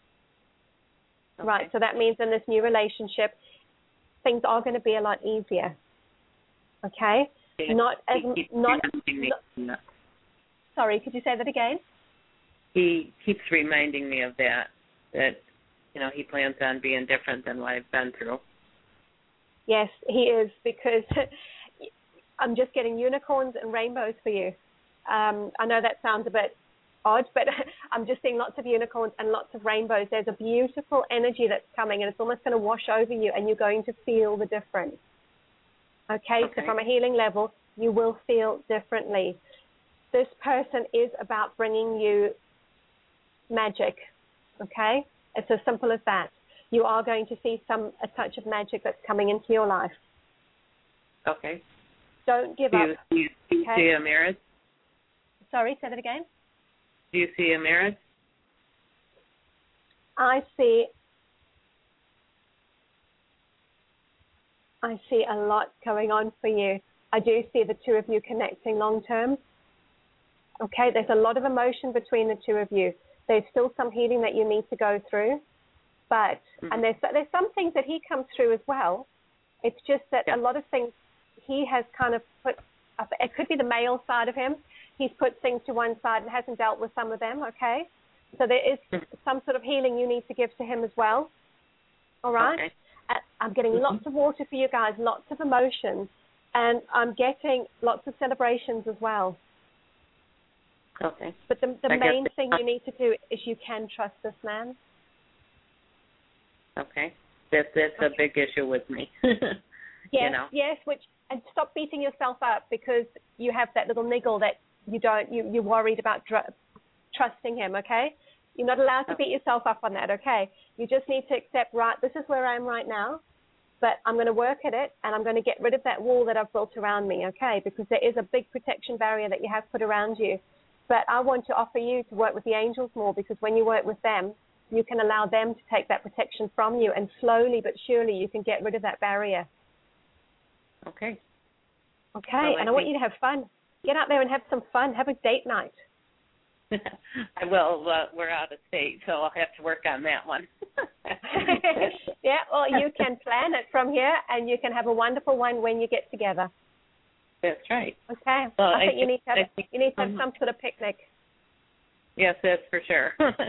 Okay. Right, so that means in this new relationship, things are going to be a lot easier. Okay, yeah. not as he not. not sorry, could you say that again? He keeps reminding me of that. That you know he plans on being different than what I've been through. Yes, he is, because I'm just getting unicorns and rainbows for you. Um, I know that sounds a bit odd, but I'm just seeing lots of unicorns and lots of rainbows. There's a beautiful energy that's coming, and it's almost going to wash over you, and you're going to feel the difference. Okay, okay. So from a healing level, you will feel differently. This person is about bringing you magic, okay? It's as simple as that. You are going to see some a touch of magic that's coming into your life. Okay. Don't give do up. You, do you, do you okay? see a marriage? Sorry, say that again. Do you see a marriage? I see. I see a lot going on for you. I do see the two of you connecting long term. Okay, there's a lot of emotion between the two of you. There's still some healing that you need to go through. But, mm-hmm. and there's there's some things that he comes through as well. It's just that yeah. a lot of things he has kind of put up. It could be the male side of him. He's put things to one side and hasn't dealt with some of them, okay? So there is mm-hmm. some sort of healing you need to give to him as well. All right? Okay. I'm getting mm-hmm. lots of water for you guys, lots of emotions, and I'm getting lots of celebrations as well. Okay. But the, the I main guess- thing you need to do is you can trust this man. Okay, that's that's okay. a big issue with me. yes, you know? yes. Which and stop beating yourself up because you have that little niggle that you don't. You you're worried about dr- trusting him. Okay, you're not allowed to beat yourself up on that. Okay, you just need to accept. Right, this is where I am right now, but I'm going to work at it and I'm going to get rid of that wall that I've built around me. Okay, because there is a big protection barrier that you have put around you. But I want to offer you to work with the angels more, because when you work with them, you can allow them to take that protection from you, and slowly but surely you can get rid of that barrier. Okay. Okay, well, and I I want you to have fun. Get out there and have some fun. Have a date night. I will. Uh, we're out of state, so I'll have to work on that one. yeah, well, you can plan it from here, and you can have a wonderful one when you get together. That's right. Okay. Well, I think I you need to have, think, you need to have um, some sort of picnic. Yes, that's for sure.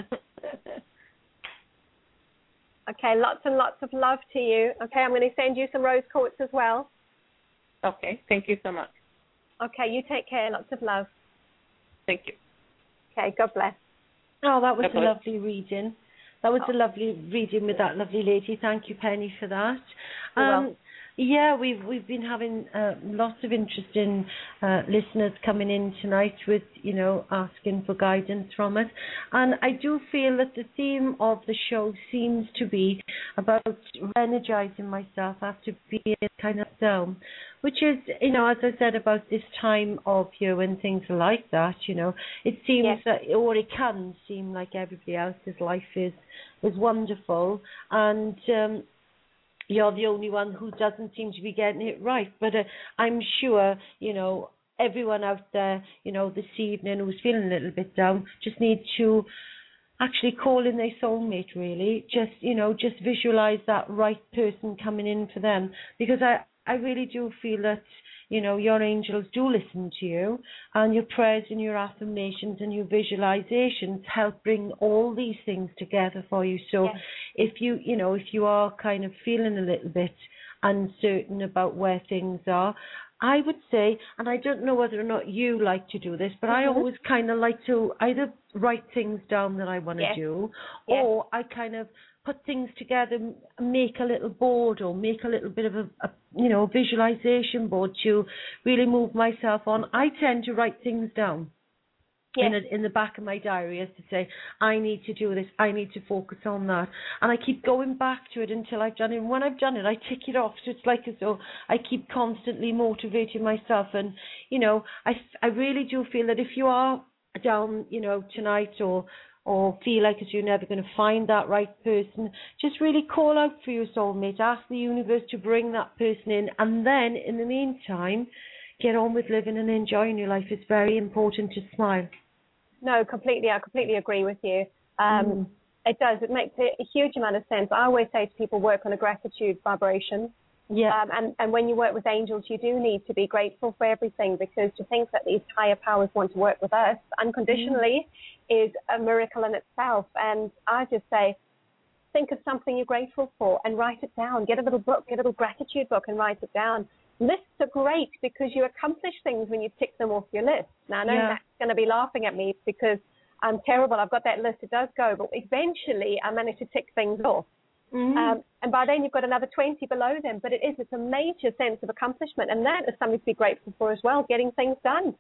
Okay, lots and lots of love to you. Okay, I'm going to send you some rose quartz as well. Okay, thank you so much. Okay, you take care. Lots of love. Thank you. Okay, God bless. Oh, that was God a bless. lovely reading. That was Oh. a lovely reading with that lovely lady. Thank you, Penny, for that. You're Um, welcome. yeah, we've we've been having uh, lots of interesting uh, listeners coming in tonight with, you know, asking for guidance from us. And I do feel that the theme of the show seems to be about energizing myself after being kind of down, which is, you know, as I said, about this time of year when things are like that, you know, it seems Yes. that, or it can seem like everybody else's life is, is wonderful. And, um, you're the only one who doesn't seem to be getting it right. But uh, I'm sure, you know, everyone out there, you know, this evening who's feeling a little bit down just needs to actually call in their soulmate, really. Just, you know, just visualize that right person coming in for them. Because I, I really do feel that, you know, your angels do listen to you, and your prayers and your affirmations and your visualizations help bring all these things together for you. So yes. if you, you know, if you are kind of feeling a little bit uncertain about where things are, I would say, and I don't know whether or not you like to do this, but mm-hmm. I always kind of like to either write things down that I want to yes. do, yes. or I kind of put things together, make a little board or make a little bit of a, a you know, visualization board to really move myself on. I tend to write things down. Yes. In, a, in the back of my diary, as to say, I need to do this, I need to focus on that. And I keep going back to it until I've done it. And when I've done it, I tick it off. So it's like as though I keep constantly motivating myself. And, you know, I, I really do feel that if you are down, you know, tonight or or feel like as you're never going to find that right person, just really call out for your soulmate. Ask the universe to bring that person in. And then, in the meantime, get on with living and enjoying your life. It's very important to smile. No, completely. I completely agree with you. Um, mm. It does. It makes a, a huge amount of sense. I always say to people, work on a gratitude vibration. Yeah. Um, and, and when you work with angels, you do need to be grateful for everything, because to think that these higher powers want to work with us unconditionally mm. is a miracle in itself. And I just say, think of something you're grateful for and write it down. Get a little book, get a little gratitude book and write it down. Lists are great because you accomplish things when you tick them off your list. Now, I know yeah. Matt's going to be laughing at me because I'm terrible. I've got that list. It does go. But eventually, I manage to tick things off. Mm-hmm. Um, and by then, you've got another twenty below them. But it is. It's a major sense of accomplishment. And that is something to be grateful for as well, getting things done.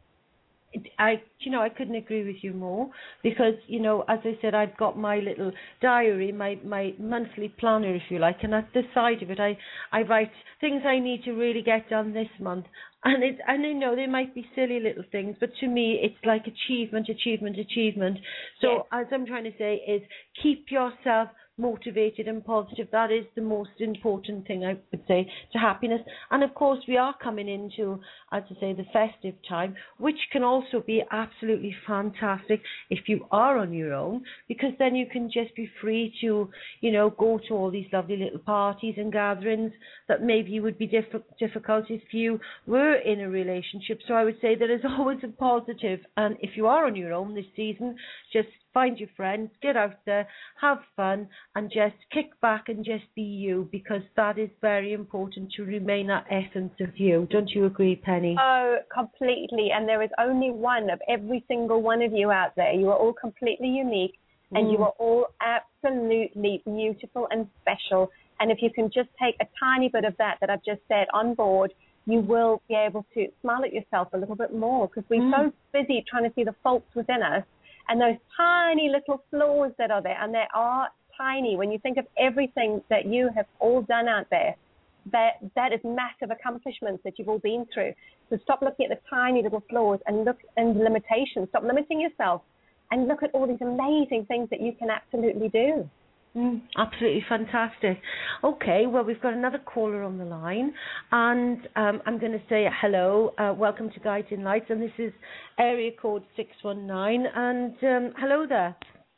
I, you know, I couldn't agree with you more, because, you know, as I said, I've got my little diary, my, my monthly planner, if you like, and at the side of it, I, I write things I need to really get done this month. And it's, and I know they might be silly little things, but to me, it's like achievement, achievement, achievement. So yes. as I'm trying to say is keep yourself motivated and positive. That is the most important thing, I would say, to happiness. And of course, we are coming into, as I say, the festive time, which can also be absolutely fantastic if you are on your own, because then you can just be free to, you know, go to all these lovely little parties and gatherings that maybe would be diff- difficult if you were in a relationship. So I would say there is always a positive. And if you are on your own this season, just find your friends, get out there, have fun, and just kick back and just be you, because that is very important to remain that essence of you. Don't you agree, Penny? Oh, completely. And there is only one of every single one of you out there. You are all completely unique, and mm. you are all absolutely beautiful and special. And if you can just take a tiny bit of that that I've just said on board, you will be able to smile at yourself a little bit more, because we're mm. so busy trying to see the faults within us and those tiny little flaws that are there. And they are tiny. When you think of everything that you have all done out there, that that is massive accomplishments that you've all been through. So stop looking at the tiny little flaws and look and limitations. Stop limiting yourself and look at all these amazing things that you can absolutely do. Mm, absolutely fantastic. Okay, well, we've got another caller on the line, and um, I'm going to say hello, uh, welcome to Guiding Lights, and this is area code six one nine, and um, hello there.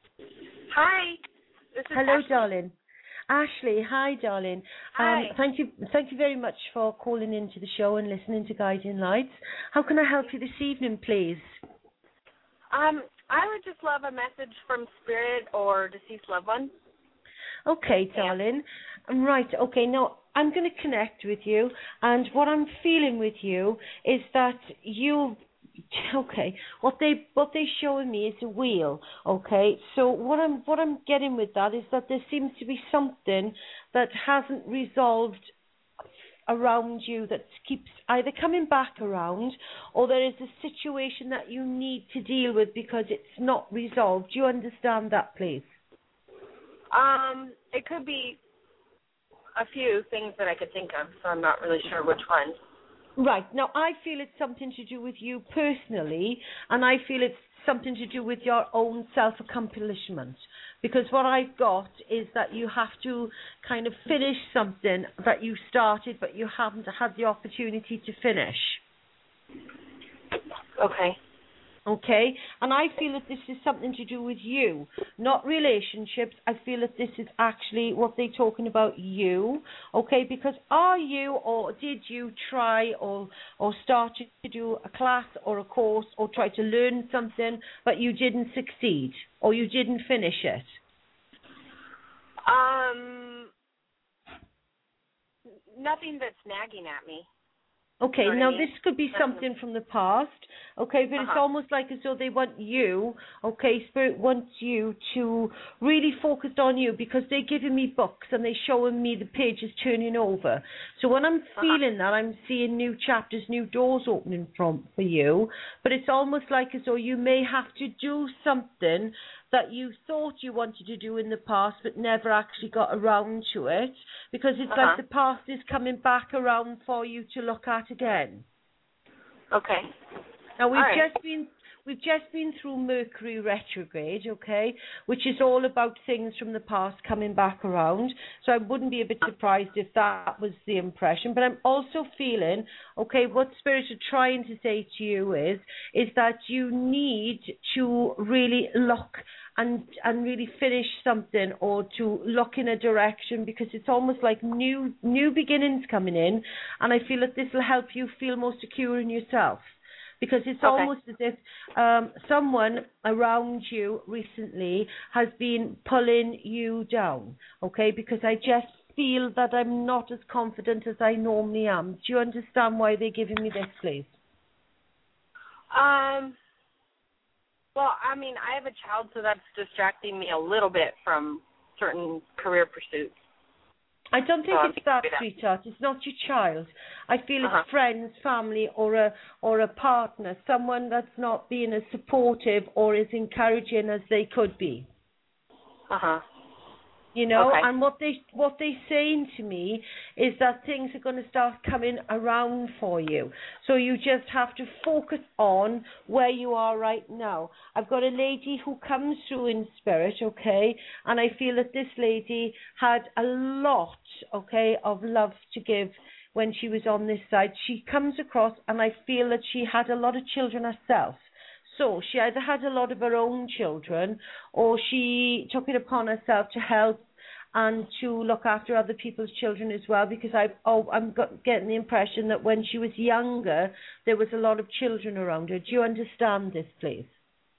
Hi. This is hello, Ashley. darling. Ashley, hi, darling. Hi. Um, thank you, thank you very much for calling into the show and listening to Guiding Lights. How can I help you this evening, please? Um, I would just love a message from Spirit or deceased loved one. Okay, darling. Yeah. Right, okay, now I'm going to connect with you, and what I'm feeling with you is that you, okay, what they what they're showing me is a wheel, okay? So what I'm what I'm getting with that is that there seems to be something that hasn't resolved around you that keeps either coming back around, or there is a situation that you need to deal with because it's not resolved. Do you understand that, please? Um, it could be a few things that I could think of, so I'm not really sure which one. Right. Now, I feel it's something to do with you personally, and I feel it's something to do with your own self-accomplishment. Because what I've got is that you have to kind of finish something that you started, but you haven't had the opportunity to finish. Okay. Okay, and I feel that this is something to do with you, not relationships. I feel that this is actually what they're talking about, you. Okay, because are you or did you try or or start to do a class or a course or try to learn something, but you didn't succeed or you didn't finish it? Um, nothing that's nagging at me. Okay, you know now I mean? this could be something from the past, okay, but uh-huh. it's almost like as though they want you, okay, Spirit wants you to really focus on you because they're giving me books and they're showing me the pages turning over. So when I'm uh-huh. feeling that, I'm seeing new chapters, new doors opening from for you, but it's almost like as though you may have to do something that you thought you wanted to do in the past but never actually got around to it, because it's uh-huh. like the past is coming back around for you to look at again. Okay. Now we've right. just been we've just been through Mercury retrograde, okay, which is all about things from the past coming back around. So I wouldn't be a bit surprised if that was the impression. But I'm also feeling, okay, what spirits are trying to say to you is is that you need to really look and and really finish something, or to look in a direction, because it's almost like new new beginnings coming in, and I feel that this will help you feel more secure in yourself, because it's okay. almost as if um, someone around you recently has been pulling you down, okay, because I just feel that I'm not as confident as I normally am. Do you understand why they're giving me this, please? Um... Well, I mean, I have a child, so that's distracting me a little bit from certain career pursuits. I don't think so it's that, that, sweetheart. It's not your child. I feel uh-huh. it's friends, family, or a or a partner, someone that's not being as supportive or as encouraging as they could be. Uh-huh. You know, okay. and what they what they're saying to me is that things are going to start coming around for you. So you just have to focus on where you are right now. I've got a lady who comes through in spirit, okay, and I feel that this lady had a lot, okay, of love to give when she was on this side. She comes across, and I feel that she had a lot of children herself. So she either had a lot of her own children, or she took it upon herself to help and to look after other people's children as well, because I, oh, I'm got, getting the impression that when she was younger, there was a lot of children around her. Do you understand this, please?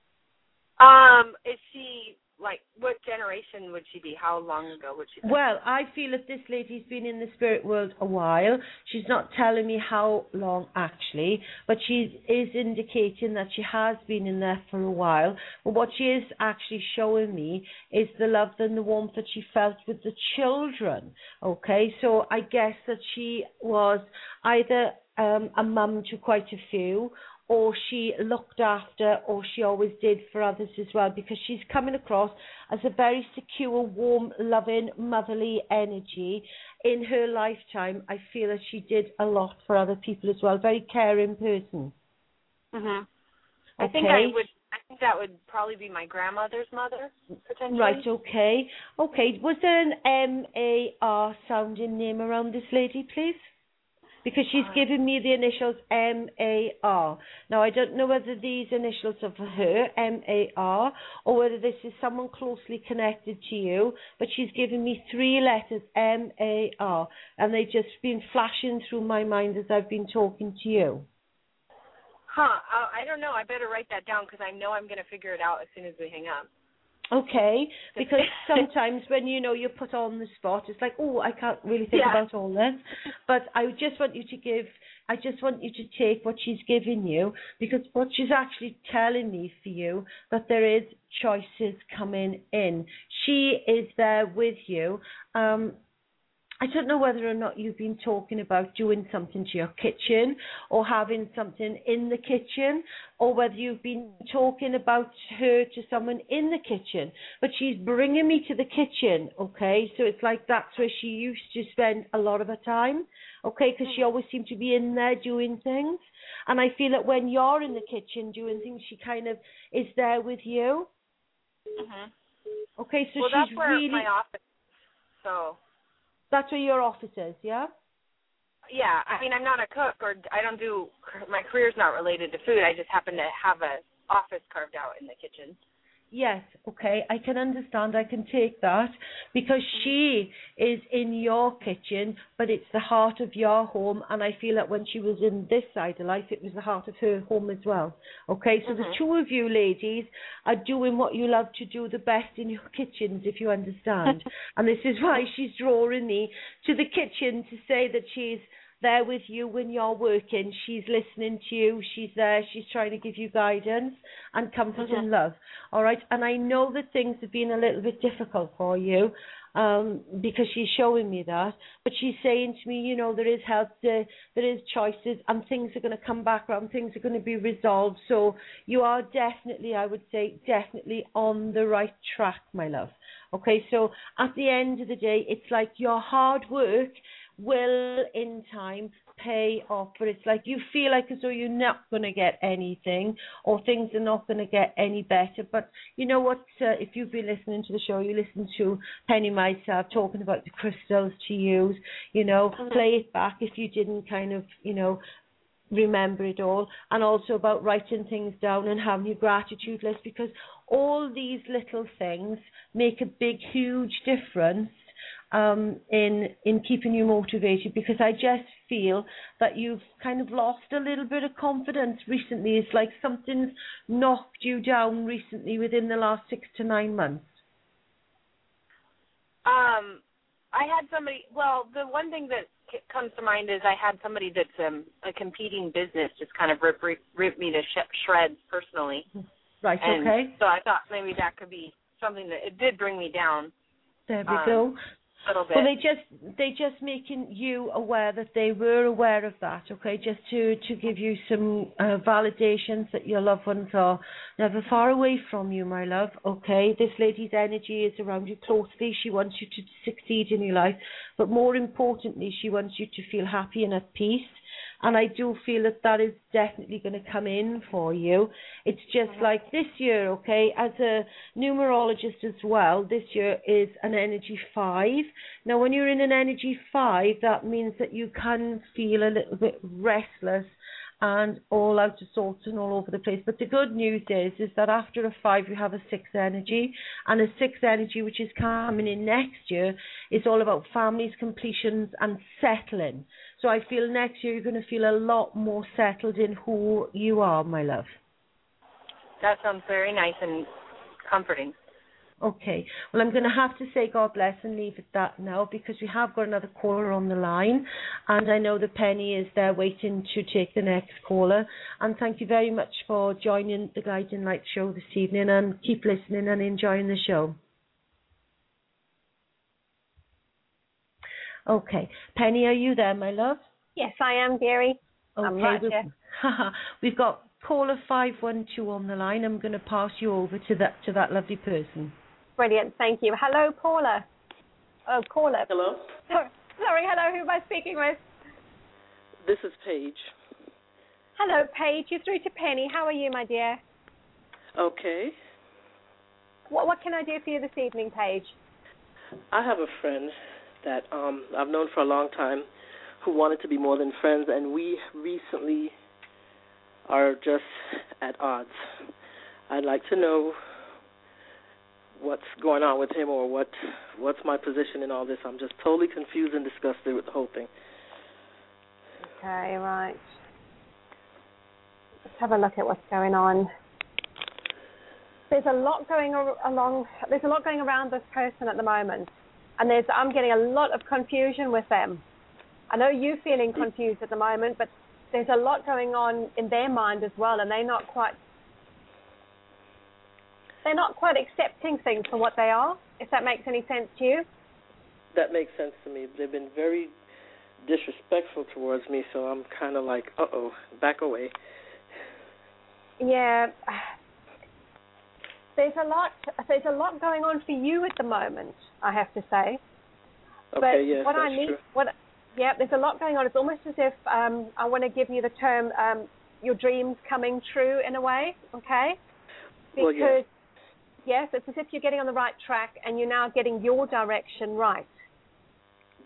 Um, is she, like, what generation would she be? How long ago would she be? Well, I feel that this lady's been in the spirit world a while. She's not telling me how long, actually, but she is indicating that she has been in there for a while. But what she is actually showing me is the love and the warmth that she felt with the children, okay? So I guess that she was either um, a mum to quite a few, or she looked after, or she always did for others as well, because she's coming across as a very secure, warm, loving, motherly energy. In her lifetime, I feel that she did a lot for other people as well. Very caring person. Mhm. I okay. think I would. I think that would probably be my grandmother's mother, potentially. Right. Okay. Okay. Was there an M A R sounding name around this lady, please? Because she's given me the initials M A R. Now, I don't know whether these initials are for her, M A R, or whether this is someone closely connected to you, but she's given me three letters, M A R, and they've just been flashing through my mind as I've been talking to you. Huh. Uh, I don't know. I better write that down, because I know I'm going to figure it out as soon as we hang up. Okay, because sometimes when, you know, you're put on the spot, it's like, oh, I can't really think yeah. about all this. But I just want you to give, I just want you to take what she's giving you, because what she's actually telling me for you, that there is choices coming in. She is there with you. Um, I don't know whether or not you've been talking about doing something to your kitchen, or having something in the kitchen, or whether you've been talking about her to someone in the kitchen, but she's bringing me to the kitchen, okay? So it's like that's where she used to spend a lot of her time, okay? Because she always seemed to be in there doing things. And I feel that when you're in the kitchen doing things, she kind of is there with you. Mm-hmm. Okay, so well, she's that's where really... my office is, so... That's where your office is, yeah? Yeah, I mean, I'm not a cook, or I don't do, my career's not related to food. I just happen to have a office carved out in the kitchen. Yes, okay, I can understand, I can take that, because she is in your kitchen, but it's the heart of your home, and I feel that when she was in this side of life, it was the heart of her home as well. Okay, so mm-hmm. the two of you ladies are doing what you love to do the best in your kitchens, if you understand. And this is why she's drawing me to the kitchen to say that she's there with you when you're working. She's listening to you. She's there. She's trying to give you guidance and comfort mm-hmm. and love. All right. And I know that things have been a little bit difficult for you um, because she's showing me that. But she's saying to me, you know, there is help, there, there is choices, and things are going to come back around. Things are going to be resolved. So you are definitely, I would say, definitely on the right track, my love. Okay. So at the end of the day, it's like your hard work will in time pay off, but it's like you feel like as though you're not going to get anything or things are not going to get any better. But you know what, uh, if you've been listening to the show, you listen to Penny, myself, talking about the crystals to use, you know, mm-hmm. play it back if you didn't kind of, you know, remember it all, and also about writing things down and having your gratitude list, because all these little things make a big, huge difference um in in keeping you motivated, because I just feel that you've kind of lost a little bit of confidence recently. It's like something's knocked you down recently within the last six to nine months. Um, I had somebody, well, the one thing that comes to mind is I had somebody that's um, a competing business just kind of rip, rip, rip me to sh- shreds personally. Right, and okay. So I thought maybe that could be something that, it did bring me down. There we um, go. Little bit. Well, they just they just making you aware that they were aware of that, okay? Just to, to give you some uh, validations that your loved ones are never far away from you, my love, okay? This lady's energy is around you closely. She wants you to succeed in your life, but more importantly, she wants you to feel happy and at peace. And I do feel that that is definitely going to come in for you. It's just mm-hmm. like this year, okay, as a numerologist as well, this year is an energy five. Now, when you're in an energy five, that means that you can feel a little bit restless and all out of sorts and all over the place. But the good news is, is that after a five, you have a six energy, and a six energy, which is coming in next year, is all about families, completions, and settling. So I feel next year you're going to feel a lot more settled in who you are, my love. That sounds very nice and comforting. Okay. Well, I'm going to have to say God bless and leave it that now, because we have got another caller on the line, and I know that Penny is there waiting to take the next caller. And thank you very much for joining the Guiding Light show this evening, and keep listening and enjoying the show. Okay. Penny, are you there, my love? Yes, I am, Gary. Okay. I'm right we've, here. we've got caller five one two on the line. I'm going to pass you over to that to that lovely person. Brilliant, thank you. Hello, Paula. Oh, caller. Hello? Sorry, sorry, hello, who am I speaking with? This is Paige. Hello, Paige. You're through to Penny. How are you, my dear? Okay. What, what can I do for you this evening, Paige? I have a friend that um, I've known for a long time who wanted to be more than friends, and we recently are just at odds. I'd like to know what's going on with him, or what what's my position in all this. I'm just totally confused and disgusted with the whole thing. Okay, right. Let's have a look at what's going on. There's a lot going along. There's a lot going around this person at the moment, and there's I'm getting a lot of confusion with them. I know you're feeling confused at the moment, but there's a lot going on in their mind as well, and they're not quite they're not quite accepting things for what they are, if that makes any sense to you. That makes sense to me. They've been very disrespectful towards me, so I'm kind of like, uh-oh, back away. Yeah. There's a lot there's a lot going on for you at the moment, I have to say. Okay, but yes, what that's I need true. what Yeah, there's a lot going on. It's almost as if um, I want to give you the term um, your dreams coming true in a way, okay? Because, well, yeah. yes, it's as if you're getting on the right track and you're now getting your direction right.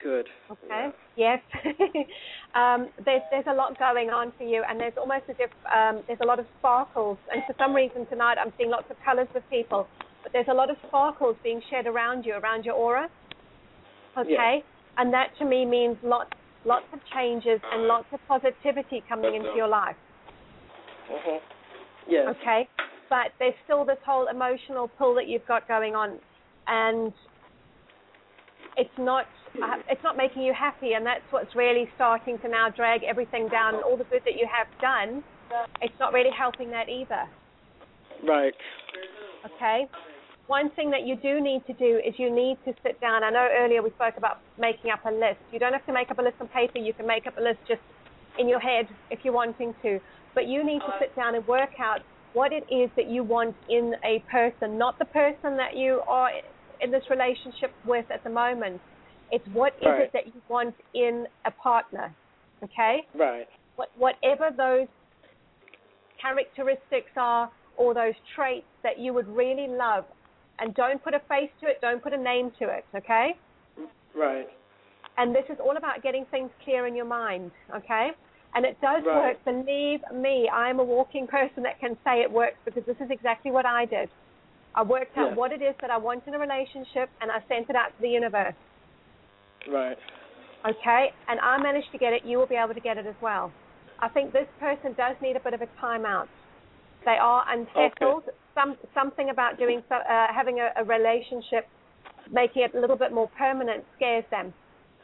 Good. Okay. Yeah. Yes. um, there's there's a lot going on for you, and there's almost as if um, there's a lot of sparkles. And for some reason tonight, I'm seeing lots of colours with people, but there's a lot of sparkles being shed around you, around your aura. Okay. Yes. And that to me means lots lots of changes and lots of positivity coming into your life. Uh-huh. Yes. Okay. But there's still this whole emotional pull that you've got going on, and it's not uh, it's not making you happy, and that's what's really starting to now drag everything down. And all the good that you have done, it's not really helping that either. Right. Okay. One thing that you do need to do is you need to sit down. I know earlier we spoke about making up a list. You don't have to make up a list on paper. You can make up a list just in your head if you're wanting to. But you need to sit down and work out what it is that you want in a person, not the person that you are in this relationship with at the moment. It's what is right. it that you want in a partner, okay? Right. What, whatever those characteristics are or those traits that you would really love, and don't put a face to it, don't put a name to it, okay? Right. And this is all about getting things clear in your mind, okay? And it does right. work. Believe me, I'm a walking person that can say it works, because this is exactly what I did. I worked out yeah. what it is that I want in a relationship, and I sent it out to the universe. Right. Okay? And I managed to get it. You will be able to get it as well. I think this person does need a bit of a timeout. They are unsettled. Okay. Some something about doing so, uh, having a, a relationship, making it a little bit more permanent, scares them.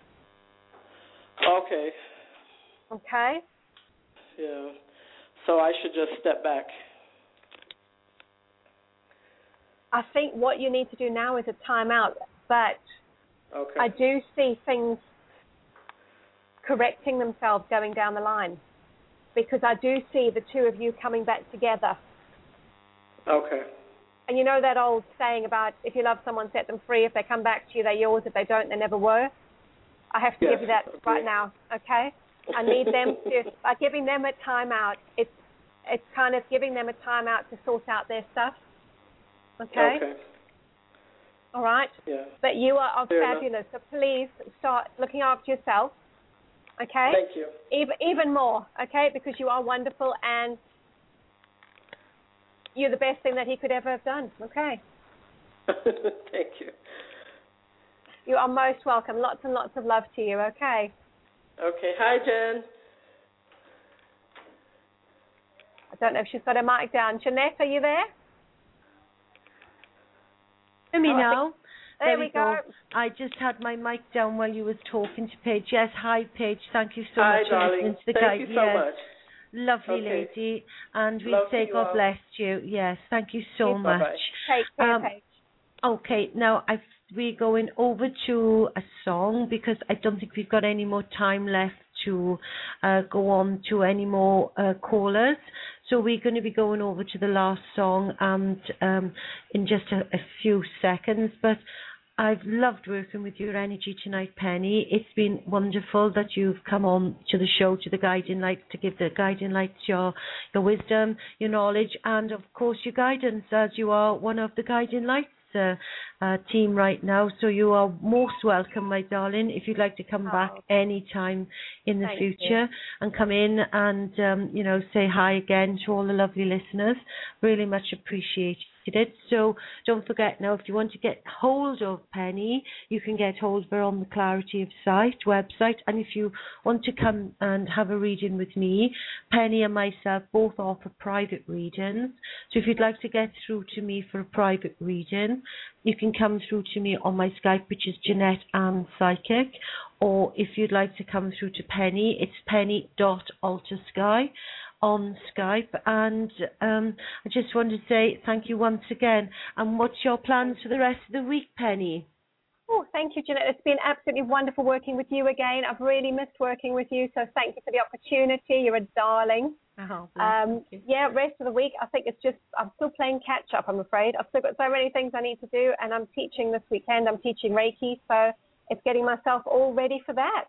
Okay. Okay. Yeah. So I should just step back. I think what you need to do now is a timeout, but okay. I do see things correcting themselves going down the line, because I do see the two of you coming back together. Okay. And you know that old saying about if you love someone, set them free. If they come back to you, they're yours. If they don't, they never were. I have to yes, give you that okay. right now, okay? I need them to, by giving them a timeout, it's it's kind of giving them a timeout to sort out their stuff, okay? Okay. All right? Yeah. But you are, are Fair fabulous, enough. So please start looking after yourself, okay? Thank you. Even, even more, okay? Because you are wonderful, and you're the best thing that he could ever have done, okay? Thank you. You are most welcome. Lots and lots of love to you, okay? Okay. Hi, Jen. I don't know if she's got her mic down. Jeanette, are you there? Let me oh, know. There, there we go. go. I just had my mic down while you was talking to Paige. Yes, hi, Paige. Thank you so hi, much darling. for listening to the Thank guide. you so yes. much. Lovely okay. lady. And we Love say you God all. bless you. Yes, thank you so Bye-bye. much. Take care, um, Paige. Okay, now I've, we're going over to a song, because I don't think we've got any more time left to uh, go on to any more uh, callers. So we're going to be going over to the last song and um, in just a, a few seconds. But I've loved working with your energy tonight, Penny. It's been wonderful that you've come on to the show, to the Guiding Light, to give the Guiding Light your, your wisdom, your knowledge, and of course your guidance, as you are one of the Guiding Lights Uh, uh, team right now. So you are most welcome, my darling, if you'd like to come oh. back any time in the Thank future you. and come in and um, you know, say hi again to all the lovely listeners. Really much appreciated it. So don't forget now, if you want to get hold of Penny, you can get hold of her on the Clarity of Sight website. And if you want to come and have a reading with me, Penny and myself both offer private readings. So if you'd like to get through to me for a private reading, you can come through to me on my Skype, which is Jeanette Ann Psychic. Or if you'd like to come through to Penny, it's penny dot altersky on Skype. And um, I just want to say thank you once again. And what's your plans for the rest of the week, Penny? Oh, thank you, Jeanette. It's been absolutely wonderful working with you again. I've really missed working with you, so thank you for the opportunity. You're a darling. Oh, um, yeah, rest of the week, I think it's just, I'm still playing catch up, I'm afraid. I've still got so many things I need to do, and I'm teaching this weekend. I'm teaching Reiki, so it's getting myself all ready for that.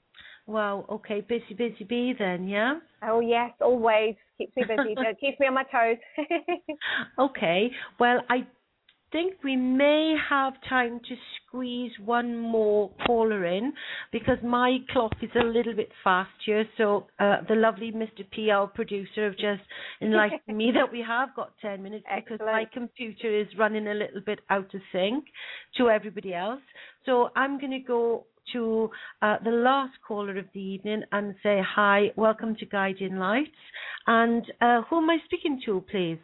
Wow, okay, busy, busy bee then, yeah? Oh, yes, always. Keeps me busy, but it keeps me on my toes. Okay, well, I think we may have time to squeeze one more caller in because my clock is a little bit fast here. So uh, the lovely Mister P, our producer, have just enlightened me that we have got ten minutes because my computer is running a little bit out of sync to everybody else. So I'm going to go to uh, the last caller of the evening and say hi, welcome to Guiding Lights. And uh, who am I speaking to, please?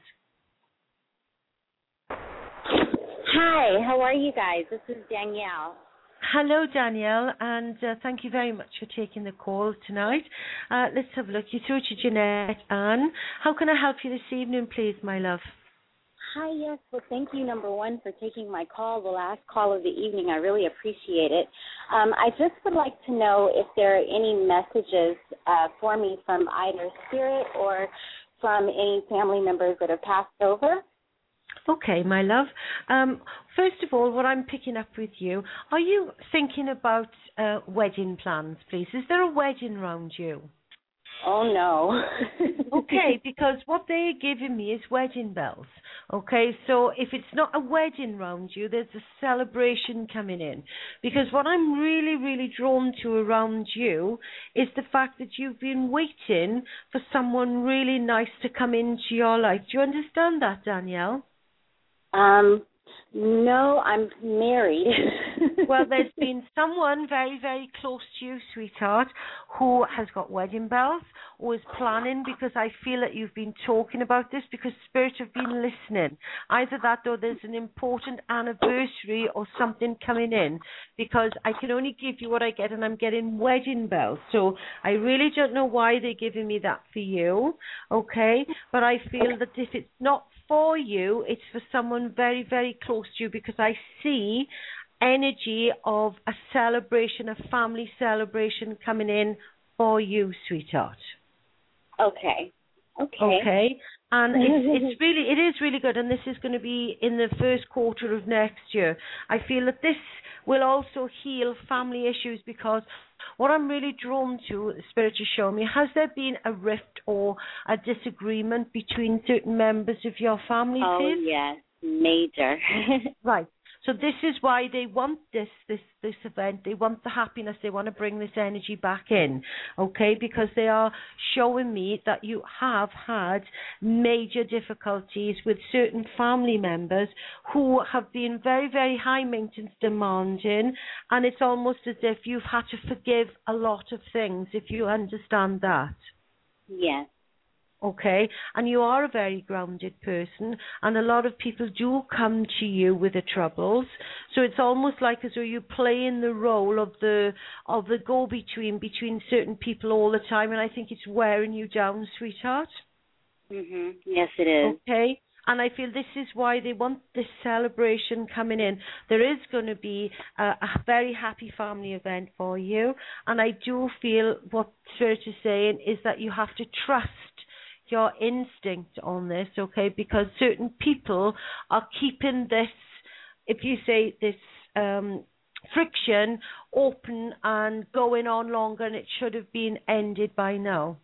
Hi, how are you guys? This is Danielle. Hello, Danielle, and uh, thank you very much for taking the call tonight. Uh, let's have a look. You're through to Jeanette Ann. How can I help you this evening, please, my love? Hi, yes. Well, thank you, number one, for taking my call, the last call of the evening. I really appreciate it. Um, I just would like to know if there are any messages uh, for me from either Spirit or from any family members that have passed over. Okay, my love. Um, first of all, what I'm picking up with you, are you thinking about uh, wedding plans, please? Is there a wedding round you? Oh, no. Okay, because what they're giving me is wedding bells. Okay, so if it's not a wedding round you, there's a celebration coming in. Because what I'm really, really drawn to around you is the fact that you've been waiting for someone really nice to come into your life. Do you understand that, Danielle? Um, no, I'm married. Well, there's been someone very, very close to you, sweetheart, who has got wedding bells or is planning, because I feel that you've been talking about this because Spirit have been listening. Either that or there's an important anniversary or something coming in, because I can only give you what I get, and I'm getting wedding bells. So I really don't know why they're giving me that for you, okay? But I feel that if it's not for you, it's for someone very, very close to you, because I see energy of a celebration, a family celebration coming in for you, sweetheart. Okay. Okay. Okay. And it's, it's really, it is really good, and this is going to be in the first quarter of next year. I feel that this will also heal family issues, because what I'm really drawn to, Spirit is showing me, has there been a rift or a disagreement between certain members of your family, oh, please? yes, major. Right. So this is why they want this, this, this event. They want the happiness. They want to bring this energy back in, okay? Because they are showing me that you have had major difficulties with certain family members who have been very, very high maintenance, demanding, and it's almost as if you've had to forgive a lot of things, if you understand that. Yes. Okay, and you are a very grounded person, and a lot of people do come to you with the troubles. So it's almost like as though you play in the role of the of the go-between between certain people all the time, and I think it's wearing you down, sweetheart. Mhm. Yes, it is. Okay. And I feel this is why they want this celebration coming in. There is going to be a, a very happy family event for you, and I do feel what Spirit is saying is that you have to trust your instinct on this, okay? Because certain people are keeping this, if you say this um, friction, open and going on longer, and it should have been ended by now.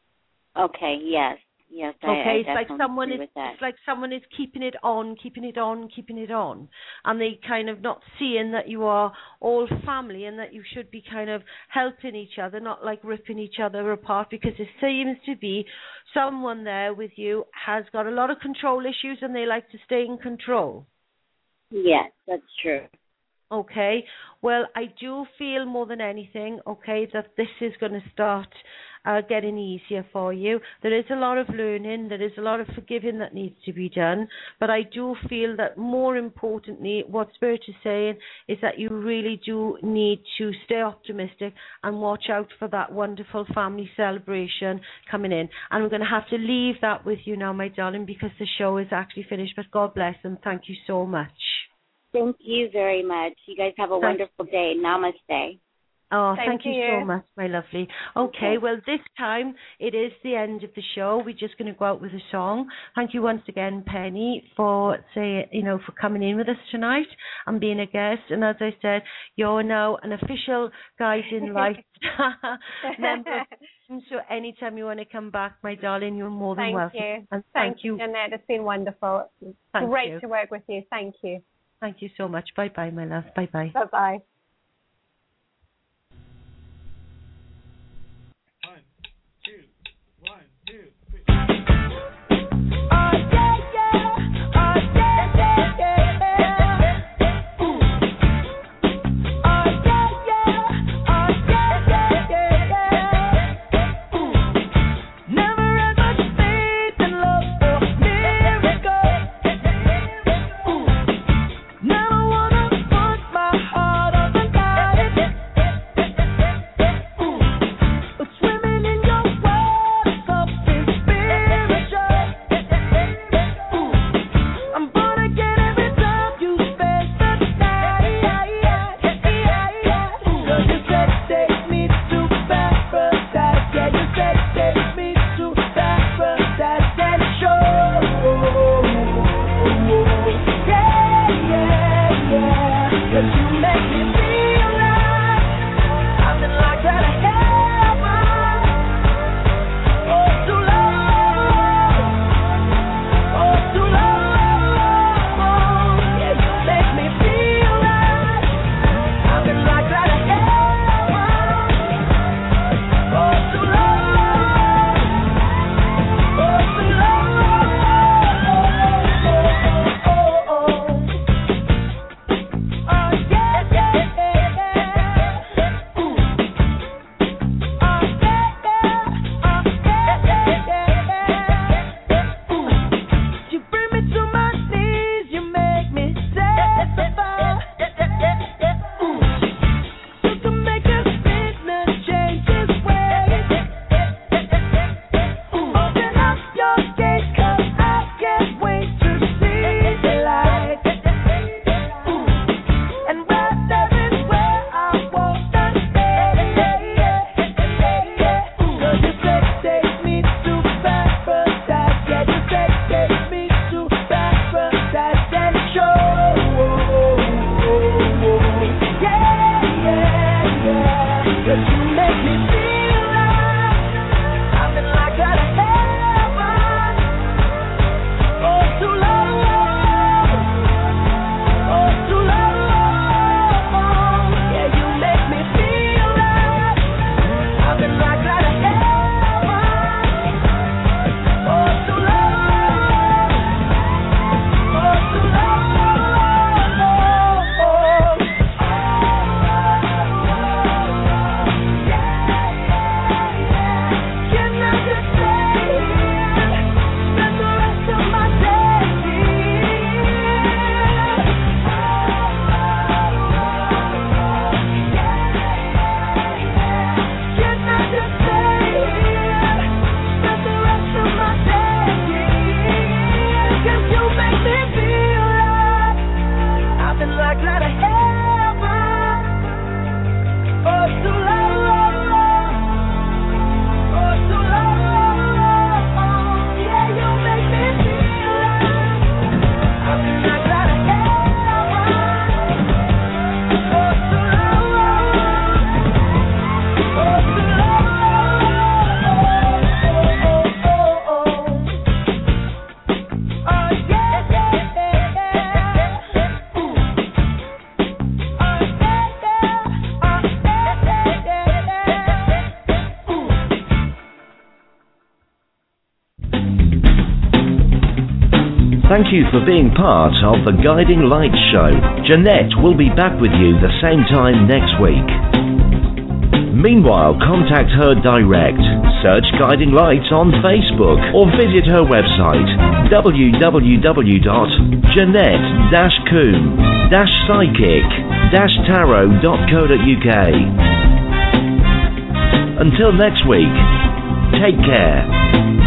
Okay. Yes. Yes. I, okay. I It's like someone agree is. with that. It's like someone is keeping it on, keeping it on, keeping it on, and they kind of not seeing that you are all family and that you should be kind of helping each other, not like ripping each other apart. Because it seems to be someone there with you has got a lot of control issues, and they like to stay in control. Yes, that's true. Okay. Well, I do feel more than anything, okay, that this is going to start uh, getting easier for you. There is a lot of learning, there is a lot of forgiving that needs to be done, but I do feel that more importantly, what Spirit is saying is that you really do need to stay optimistic and watch out for that wonderful family celebration coming in. And we're going to have to leave that with you now, my darling, because the show is actually finished, but God bless and thank you so much. Thank you very much. You guys have a Thank wonderful day. Namaste. Oh, Same thank to you you. so much, my lovely. Okay, Okay. well, this time it is the end of the show. We're just going to go out with a song. Thank you once again, Penny, for say you know for coming in with us tonight and being a guest. And as I said, you're now an official Guiding Light member So anytime you want to come back, my darling, you're more than Thank welcome. you. And Thank, thank you, you. Jeanette. It's been wonderful. It's Thank great you. to work with you. Thank you. Thank you so much. Bye-bye, my love. Bye-bye. Bye-bye. One, two, one, two, three. Thank you for being part of the Guiding Lights show. Jeanette will be back with you the same time next week. Meanwhile, contact her direct. Search Guiding Lights on Facebook or visit her website w w w dot jeanette dash coombe dash psychic dash tarot dot co dot u k. Until next week, take care.